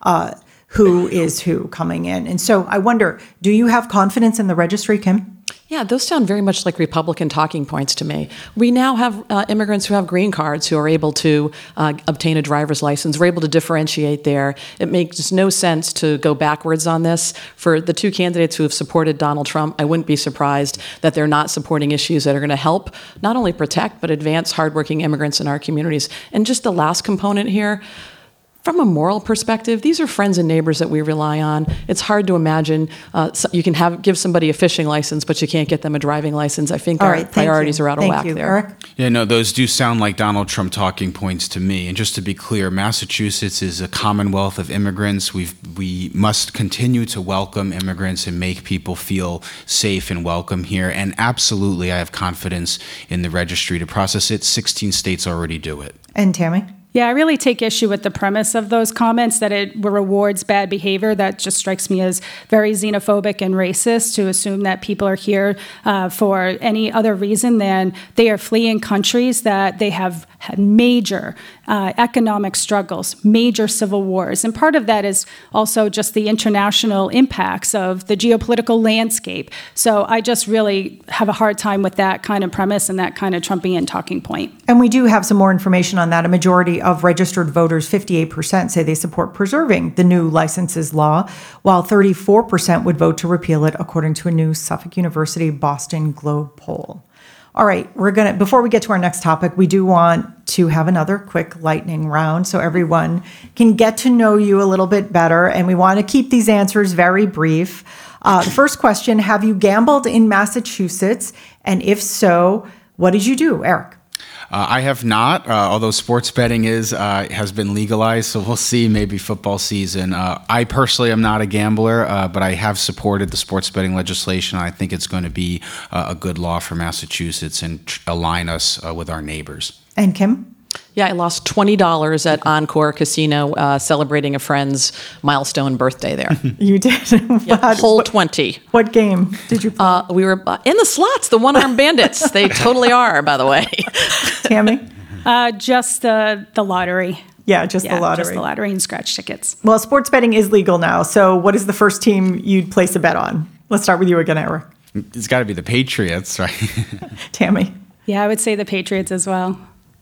who is who coming in. And so I wonder, do you have confidence in the registry, Kim? Yeah, those sound very much like Republican talking points to me. We now have immigrants who have green cards who are able to obtain a driver's license. We're able to differentiate there. It makes no sense to go backwards on this. For the two candidates who have supported Donald Trump, I wouldn't be surprised that they're not supporting issues that are going to help not only protect but advance hardworking immigrants in our communities. And just the last component here, from a moral perspective, these are friends and neighbors that we rely on. It's hard to imagine you can give somebody a fishing license, but you can't get them a driving license. I think our priorities are out of whack there. Eric? Yeah, no, those do sound like Donald Trump talking points to me. And just to be clear, Massachusetts is a commonwealth of immigrants. We must continue to welcome immigrants and make people feel safe and welcome here. And absolutely, I have confidence in the registry to process it. 16 states already do it. And Tammy? Yeah, I really take issue with the premise of those comments, that it rewards bad behavior. That just strikes me as very xenophobic and racist, to assume that people are here for any other reason than they are fleeing countries that they have had major economic struggles, major civil wars. And part of that is also just the international impacts of the geopolitical landscape. So I just really have a hard time with that kind of premise and that kind of Trumpian talking point. And we do have some more information on that. A majority of registered voters, 58%, say they support preserving the new licenses law, while 34% would vote to repeal it, according to a new Suffolk University Boston Globe poll. All right, before we get to our next topic, we do want to have another quick lightning round so everyone can get to know you a little bit better, and we want to keep these answers very brief. The first question, have you gambled in Massachusetts? And if so, what did you do, Eric? I have not, although sports betting has been legalized, so we'll see, maybe football season. I personally am not a gambler, but I have supported the sports betting legislation. I think it's going to be a good law for Massachusetts and align us with our neighbors. And Kim? Yeah, I lost $20 at Encore Casino celebrating a friend's milestone birthday there. You did? Yeah, whole 20. What game did you play? We were in the slots, the one-armed bandits. They totally are, by the way. Tammy? Just the lottery. Yeah, just the lottery. Just the lottery and scratch tickets. Well, sports betting is legal now. So what is the first team you'd place a bet on? Let's start with you again, Eric. It's got to be the Patriots, right? Tammy. Yeah, I would say the Patriots as well.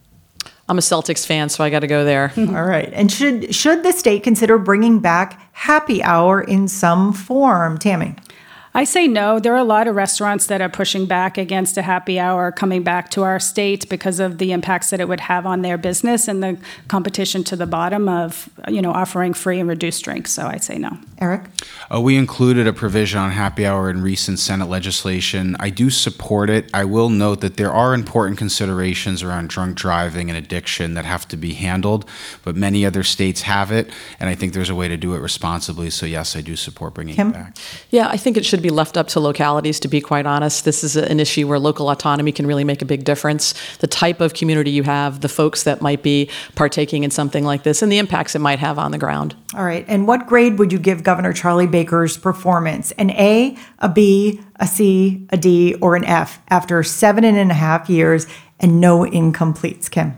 I'm a Celtics fan, so I got to go there. All right. And should the state consider bringing back happy hour in some form? Tammy. I say no. There are a lot of restaurants that are pushing back against a happy hour coming back to our state because of the impacts that it would have on their business and the competition to the bottom of, offering free and reduced drinks. So I'd say no. Eric? We included a provision on happy hour in recent Senate legislation. I do support it. I will note that there are important considerations around drunk driving and addiction that have to be handled, but many other states have it, and I think there's a way to do it responsibly. So yes, I do support bringing Kim? it back. Yeah, I think it should be left up to localities, to be quite honest. This is an issue where local autonomy can really make a big difference. The type of community you have, the folks that might be partaking in something like this, and the impacts it might have on the ground. All right. And what grade would you give Governor Charlie Baker's performance? An A, a B, a C, a D, or an F after 7.5 years and no incompletes? Kim?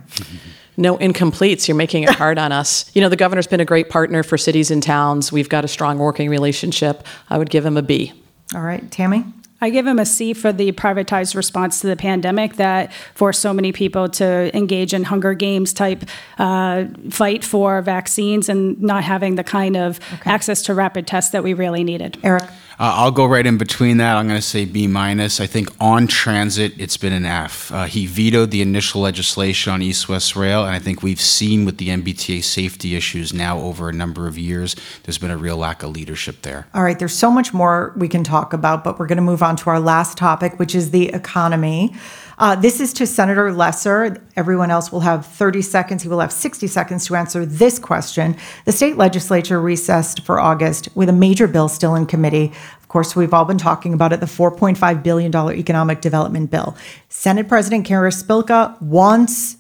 No incompletes. You're making it hard on us. The governor's been a great partner for cities and towns. We've got a strong working relationship. I would give him a B. All right. Tammy? I give him a C for the privatized response to the pandemic that forced so many people to engage in Hunger Games type fight for vaccines and not having the kind of access to rapid tests that we really needed. Eric? I'll go right in between that. I'm going to say B-. I think on transit, it's been an F. He vetoed the initial legislation on East-West Rail, and I think we've seen with the MBTA safety issues now over a number of years, there's been a real lack of leadership there. All right. There's so much more we can talk about, but we're going to move on to our last topic, which is the economy. This is to Senator Lesser. Everyone else will have 30 seconds. He will have 60 seconds to answer this question. The state legislature recessed for August with a major bill still in committee. Of course, we've all been talking about it, the $4.5 billion economic development bill. Senate President Kara Spilka wants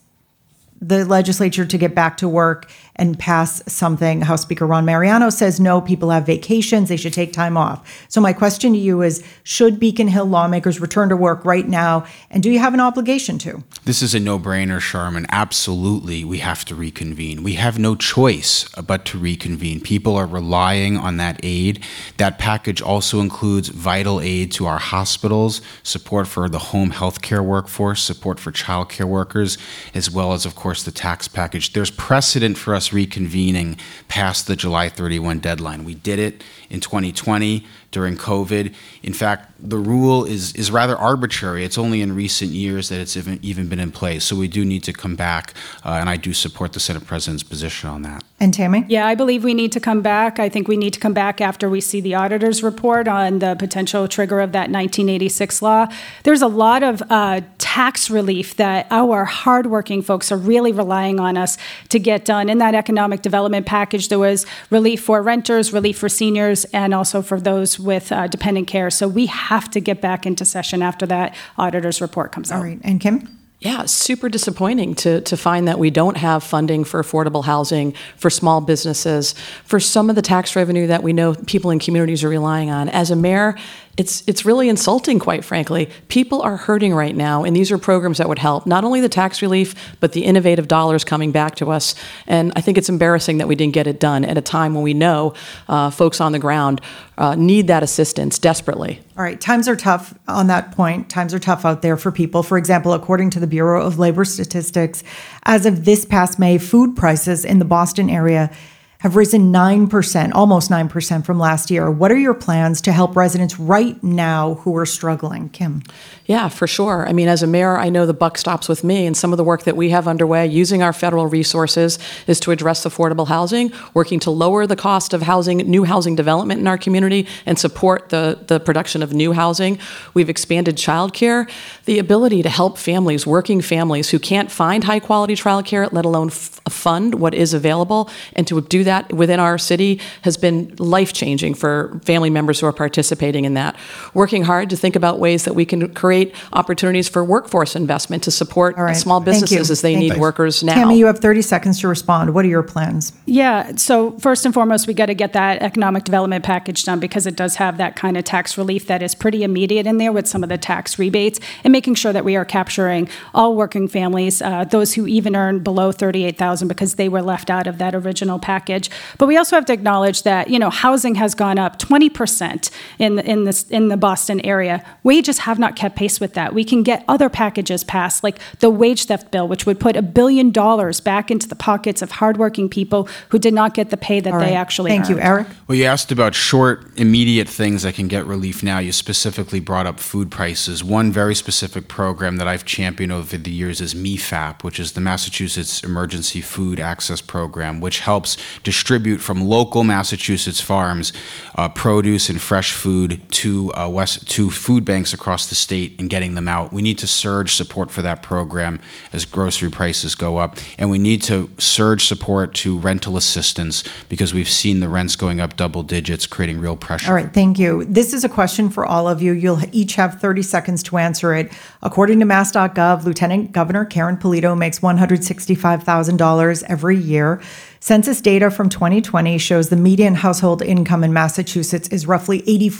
the legislature to get back to work and pass something. House Speaker Ron Mariano says, no, people have vacations. They should take time off. So my question to you is, should Beacon Hill lawmakers return to work right now? And do you have an obligation to? This is a no-brainer, Sharman. Absolutely, we have to reconvene. We have no choice but to reconvene. People are relying on that aid. That package also includes vital aid to our hospitals, support for the home health care workforce, support for child care workers, as well as, of course, the tax package. There's precedent for us reconvening past the July 31 deadline. We did it in 2020 during COVID. In fact, the rule is rather arbitrary. It's only in recent years that it's even been in place. So we do need to come back, and I do support the Senate President's position on that. And Tammy? Yeah, I believe we need to come back. I think we need to come back after we see the auditor's report on the potential trigger of that 1986 law. There's a lot of tax relief that our hardworking folks are really relying on us to get done. In that economic development package, there was relief for renters, relief for seniors, and also for those with dependent care. So we have to get back into session after that auditor's report comes out. All right. And Kim? Yeah, super disappointing to find that we don't have funding for affordable housing, for small businesses, for some of the tax revenue that we know people in communities are relying on. As a mayor, it's really insulting, quite frankly. People are hurting right now, and these are programs that would help, not only the tax relief, but the innovative dollars coming back to us. And I think it's embarrassing that we didn't get it done at a time when we know folks on the ground need that assistance desperately. All right. Times are tough on that point. Times are tough out there for people. For example, according to the Bureau of Labor Statistics, as of this past May, food prices in the Boston area have risen 9%, almost 9% from last year. What are your plans to help residents right now who are struggling? Kim? Yeah, for sure. I mean, as a mayor, I know the buck stops with me, and some of the work that we have underway using our federal resources is to address affordable housing, working to lower the cost of housing, new housing development in our community, and support the production of new housing. We've expanded childcare, the ability to help families, working families who can't find high-quality childcare, let alone fund what is available, and to do that that within our city has been life-changing for family members who are participating in that. Working hard to think about ways that we can create opportunities for workforce investment to support All right. small Thank you. businesses as they Thank need you. workers now. Tammy, you have 30 seconds to respond. What are your plans? Yeah, so first and foremost, we got to get that economic development package done because it does have that kind of tax relief that is pretty immediate in there with some of the tax rebates, and making sure that we are capturing all working families, those who even earn below $38,000 because they were left out of that original package. But we also have to acknowledge that, housing has gone up 20% in the Boston area. Wages have not kept pace with that. We can get other packages passed, like the wage theft bill, which would put $1 billion back into the pockets of hardworking people who did not get the pay that All they right. actually Thank you. earned. Eric? Well, you asked about short, immediate things that can get relief now. You specifically brought up food prices. One very specific program that I've championed over the years is MEFAP, which is the Massachusetts Emergency Food Access Program, which helps distribute from local Massachusetts farms produce and fresh food to food banks across the state and getting them out. We need to surge support for that program as grocery prices go up, and we need to surge support to rental assistance because we've seen the rents going up double digits, creating real pressure. All right, thank you. This is a question for all of you. You'll each have 30 seconds to answer it. According to Mass.gov, Lieutenant Governor Karen Polito makes $165,000 every year. Census data from 2020 shows the median household income in Massachusetts is roughly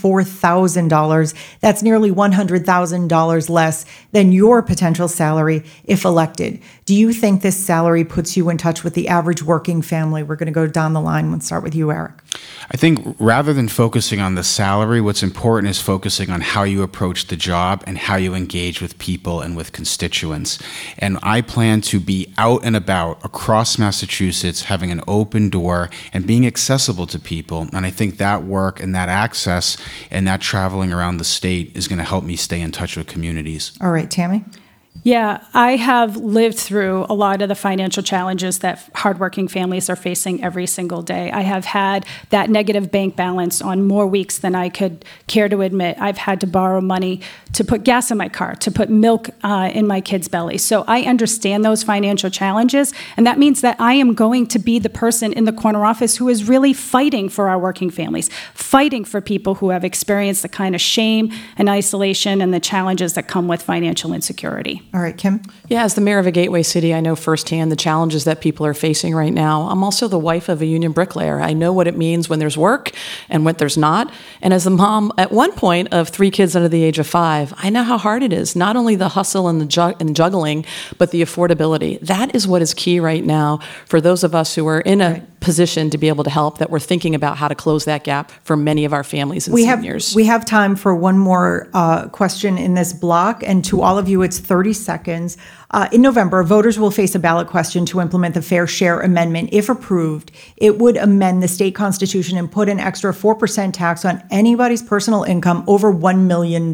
$84,000. That's nearly $100,000 less than your potential salary if elected. Do you think this salary puts you in touch with the average working family? We're going to go down the line. We'll start with you, Eric. I think rather than focusing on the salary, what's important is focusing on how you approach the job and how you engage with people and with constituents. And I plan to be out and about across Massachusetts, having an open door and being accessible to people. And I think that work and that access and that traveling around the state is going to help me stay in touch with communities. All right, Tammy? Yeah, I have lived through a lot of the financial challenges that hardworking families are facing every single day. I have had that negative bank balance on more weeks than I could care to admit. I've had to borrow money to put gas in my car, to put milk in my kids' belly. So I understand those financial challenges, and that means that I am going to be the person in the corner office who is really fighting for our working families, fighting for people who have experienced the kind of shame and isolation and the challenges that come with financial insecurity. All right, Kim? Yeah, as the mayor of a gateway city, I know firsthand the challenges that people are facing right now. I'm also the wife of a union bricklayer. I know what it means when there's work and when there's not. And as the mom, at one point, of 3 kids under the age of 5, I know how hard it is, not only the hustle and the juggling, but the affordability. That is what is key right now for those of us who are in a position to be able to help, that we're thinking about how to close that gap for many of our families and seniors. We have time for one more question in this block, and to all of you, it's 30 seconds. In November, voters will face a ballot question to implement the Fair Share Amendment. If approved, it would amend the state constitution and put an extra 4% tax on anybody's personal income over $1 million.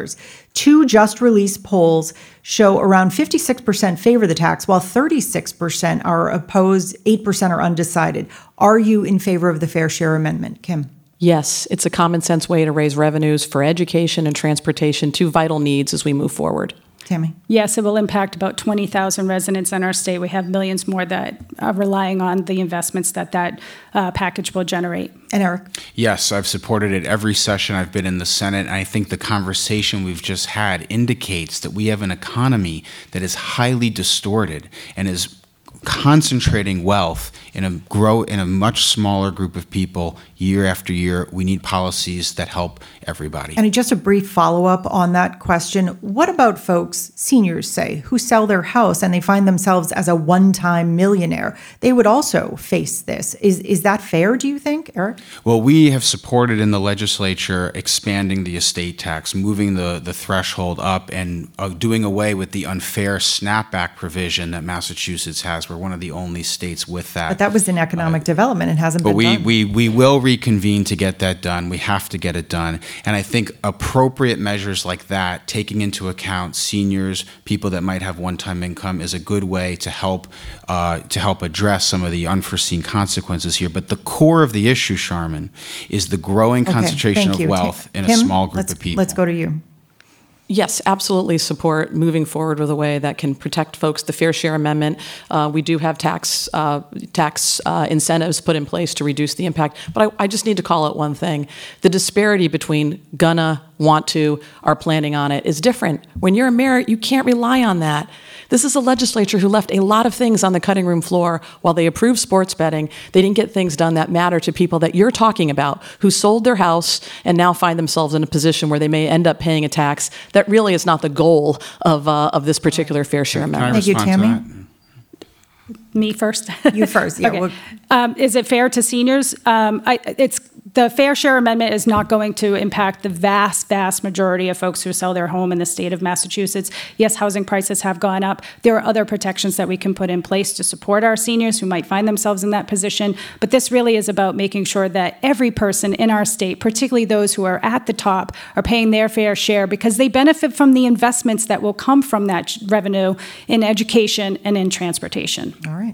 2 just-released polls show around 56% favor the tax, while 36% are opposed, 8% are undecided. Are you in favor of the Fair Share Amendment, Kim? Yes, it's a common sense way to raise revenues for education and transportation, 2 vital needs as we move forward. Tammy? Yes, it will impact about 20,000 residents in our state. We have millions more that are relying on the investments that package will generate. And Eric? Yes, I've supported it every session I've been in the Senate, and I think the conversation we've just had indicates that we have an economy that is highly distorted and is concentrating wealth in a much smaller group of people year after year. We need policies that help everybody. And just a brief follow-up on that question. What about folks, seniors say, who sell their house and they find themselves as a one-time millionaire? They would also face this. Is that fair, do you think, Eric? Well, we have supported in the legislature expanding the estate tax, moving the threshold up, and doing away with the unfair snapback provision that Massachusetts has. We're one of the only states with that. But that was in economic development. It hasn't been done. But we will reconvene to get that done. We have to get it done. And I think appropriate measures like that, taking into account seniors, people that might have one-time income, is a good way to help address some of the unforeseen consequences here. But the core of the issue, Charmin, is the growing concentration of wealth in a small group of people. Let's go to you. Yes, absolutely support moving forward with a way that can protect folks. The Fair Share Amendment, we do have tax incentives put in place to reduce the impact. But I just need to call out one thing. The disparity between gonna, want to, are planning on it is different. When you're a mayor, you can't rely on that. This is a legislature who left a lot of things on the cutting room floor while they approved sports betting. They didn't get things done that matter to people that you're talking about, who sold their house and now find themselves in a position where they may end up paying a tax that really is not the goal of this particular Fair Share Can I Amendment. Thank you, respond to Tammy. that? Me first? You first, yeah. Okay. Is it fair to seniors? The Fair Share Amendment is not going to impact the vast, vast majority of folks who sell their home in the state of Massachusetts. Yes, housing prices have gone up. There are other protections that we can put in place to support our seniors who might find themselves in that position. But this really is about making sure that every person in our state, particularly those who are at the top, are paying their fair share because they benefit from the investments that will come from that revenue in education and in transportation. All right.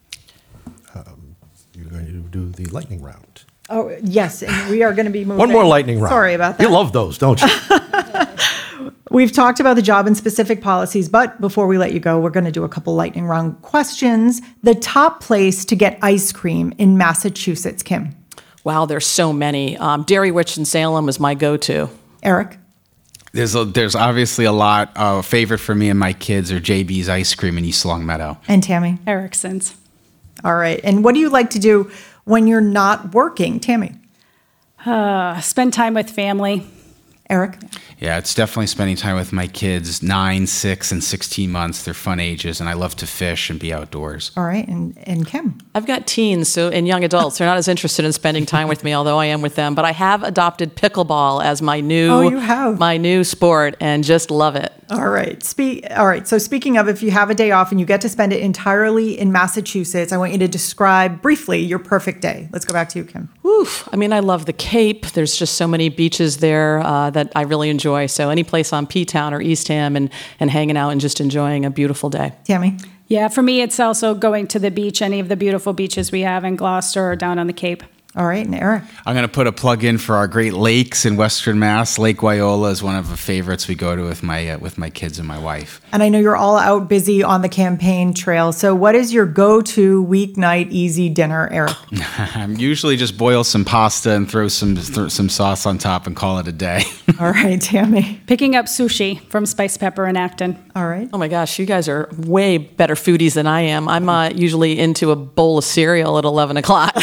You're going to do the lightning round. Oh, yes, and we are going to be moving. One more lightning round. Sorry about that. You love those, don't you? We've talked about the job and specific policies, but before we let you go, we're going to do a couple lightning round questions. The top place to get ice cream in Massachusetts, Kim? Wow, there's so many. Dairy Witch in Salem is my go-to. Eric? There's obviously a lot. Favorite for me and my kids are JB's Ice Cream in East Long Meadow. And Tammy? Erickson's. All right. And what do you like to do when you're not working, Tammy? Spend time with family. Eric? Yeah, it's definitely spending time with my kids, 9, 6, and 16 months. They're fun ages, and I love to fish and be outdoors. All right. And Kim? I've got teens and young adults. They're not as interested in spending time with me, although I am with them. But I have adopted pickleball as my new Oh, you have? my new sport and just love it. All right. So speaking of, if you have a day off and you get to spend it entirely in Massachusetts, I want you to describe briefly your perfect day. Let's go back to you, Kim. Oof. I mean, I love the Cape. There's just so many beaches there that I really enjoy. So any place on P-Town or Eastham and hanging out and just enjoying a beautiful day. Tammy? Yeah, for me, it's also going to the beach, any of the beautiful beaches we have in Gloucester or down on the Cape. All right. And Eric? I'm going to put a plug in for our great lakes in Western Mass. Lake Wyola is one of the favorites we go to with my kids and my wife. And I know you're all out busy on the campaign trail. So what is your go-to weeknight easy dinner, Eric? I'm usually just boil some pasta and throw some sauce on top and call it a day. All right, Tammy. Picking up sushi from Spice Pepper in Acton. All right. Oh my gosh, you guys are way better foodies than I am. I'm usually into a bowl of cereal at 11 o'clock.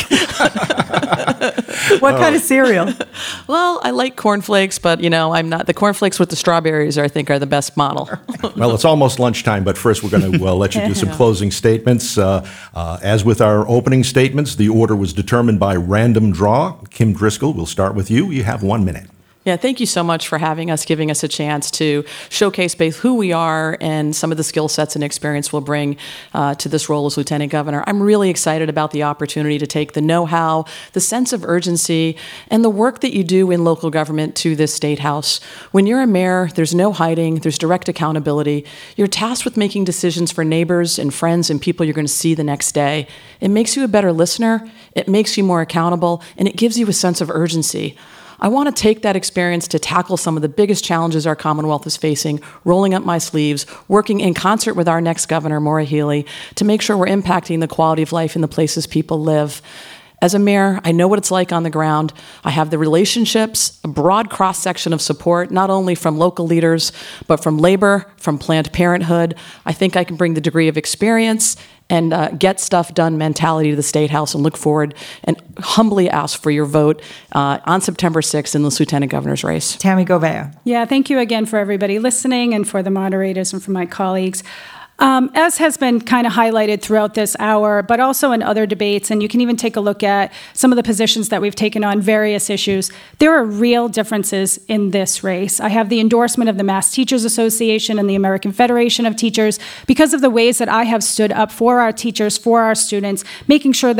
What kind of cereal? Well, I like cornflakes, but I'm not. The cornflakes with the strawberries, I think, are the best model. Well, it's almost lunchtime, but first we're going to let you do some closing statements. As with our opening statements, the order was determined by random draw. Kim Driscoll, we'll start with you. You have 1 minute. Yeah, thank you so much for having us, giving us a chance to showcase both who we are and some of the skill sets and experience we'll bring to this role as Lieutenant Governor. I'm really excited about the opportunity to take the know-how, the sense of urgency, and the work that you do in local government to this State House. When you're a mayor, there's no hiding, there's direct accountability. You're tasked with making decisions for neighbors and friends and people you're going to see the next day. It makes you a better listener, it makes you more accountable, and it gives you a sense of urgency. I want to take that experience to tackle some of the biggest challenges our Commonwealth is facing, rolling up my sleeves, working in concert with our next governor, Maura Healey, to make sure we're impacting the quality of life in the places people live. As a mayor, I know what it's like on the ground. I have the relationships, a broad cross-section of support, not only from local leaders, but from labor, from Planned Parenthood. I think I can bring the degree of experience and get stuff done mentality to the State House and look forward and humbly ask for your vote on September 6th in this Lieutenant Governor's race. Tammy Govea. Yeah, thank you again for everybody listening and for the moderators and for my colleagues. As has been kind of highlighted throughout this hour, but also in other debates, and you can even take a look at some of the positions that we've taken on various issues, there are real differences in this race. I have the endorsement of the Mass Teachers Association and the American Federation of Teachers because of the ways that I have stood up for our teachers, for our students, making sure that as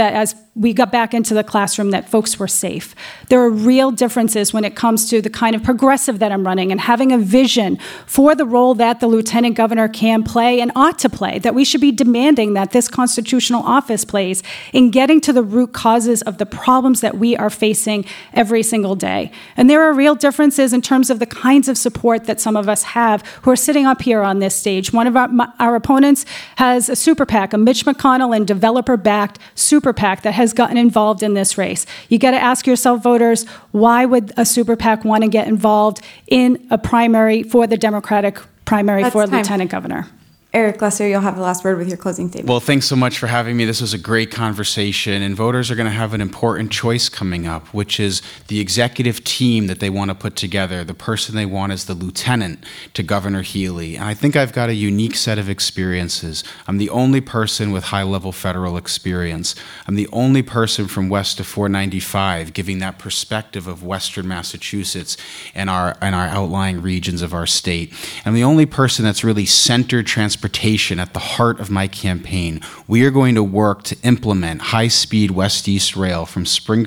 we got back into the classroom, that folks were safe. There are real differences when it comes to the kind of progressive that I'm running and having a vision for the role that the lieutenant governor can play and ought to play, that we should be demanding that this constitutional office plays in getting to the root causes of the problems that we are facing every single day. And there are real differences in terms of the kinds of support that some of us have who are sitting up here on this stage. One of our opponents has a super PAC, a Mitch McConnell and developer-backed super PAC that has gotten involved in this race. You got to ask yourself, voters, why would a super PAC want to get involved in a primary for the Democratic primary That's for time. lieutenant governor? Eric Lesser, you'll have the last word with your closing statement. Well, thanks so much for having me. This was a great conversation, and voters are going to have an important choice coming up, which is the executive team that they want to put together. The person they want is the lieutenant to Governor Healy. And I think I've got a unique set of experiences. I'm the only person with high-level federal experience. I'm the only person from west of 495 giving that perspective of Western Massachusetts and our outlying regions of our state. I'm the only person that's really centered transportation at the heart of my campaign. We are going to work to implement high-speed west-east rail from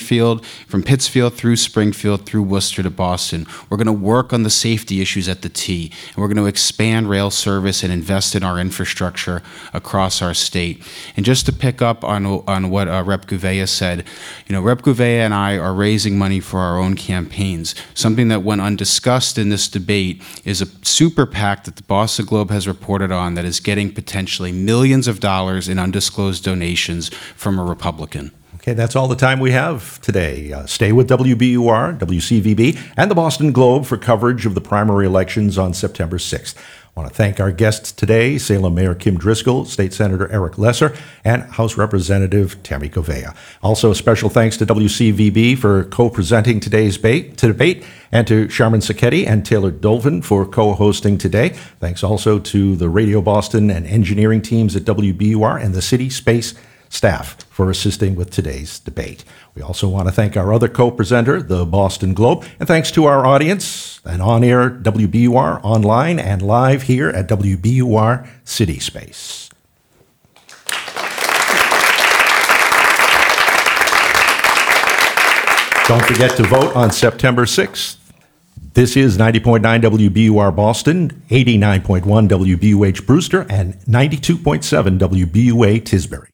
Pittsfield through Springfield, through Worcester to Boston. We're going to work on the safety issues at the T, and we're going to expand rail service and invest in our infrastructure across our state. And just to pick up on what Rep. Gouveia said, Rep. Gouveia and I are raising money for our own campaigns. Something that went undiscussed in this debate is a super PAC that the Boston Globe has reported on that is getting potentially millions of dollars in undisclosed donations from a Republican. Okay, that's all the time we have today. Stay with WBUR, WCVB, and the Boston Globe for coverage of the primary elections on September 6th. I want to thank our guests today, Salem Mayor Kim Driscoll, State Senator Eric Lesser, and House Representative Tammy Gouveia. Also, a special thanks to WCVB for co-presenting today's debate, and to Sharman Sacchetti and Taylor Dolvin for co-hosting today. Thanks also to the Radio Boston and engineering teams at WBUR and the City Space staff for assisting with today's debate. We also want to thank our other co-presenter, the Boston Globe, and thanks to our audience and on-air WBUR, online and live here at WBUR City Space. Don't forget to vote on September 6th. This is 90.9 WBUR Boston, 89.1 WBUH Brewster, and 92.7 WBUA Tisbury.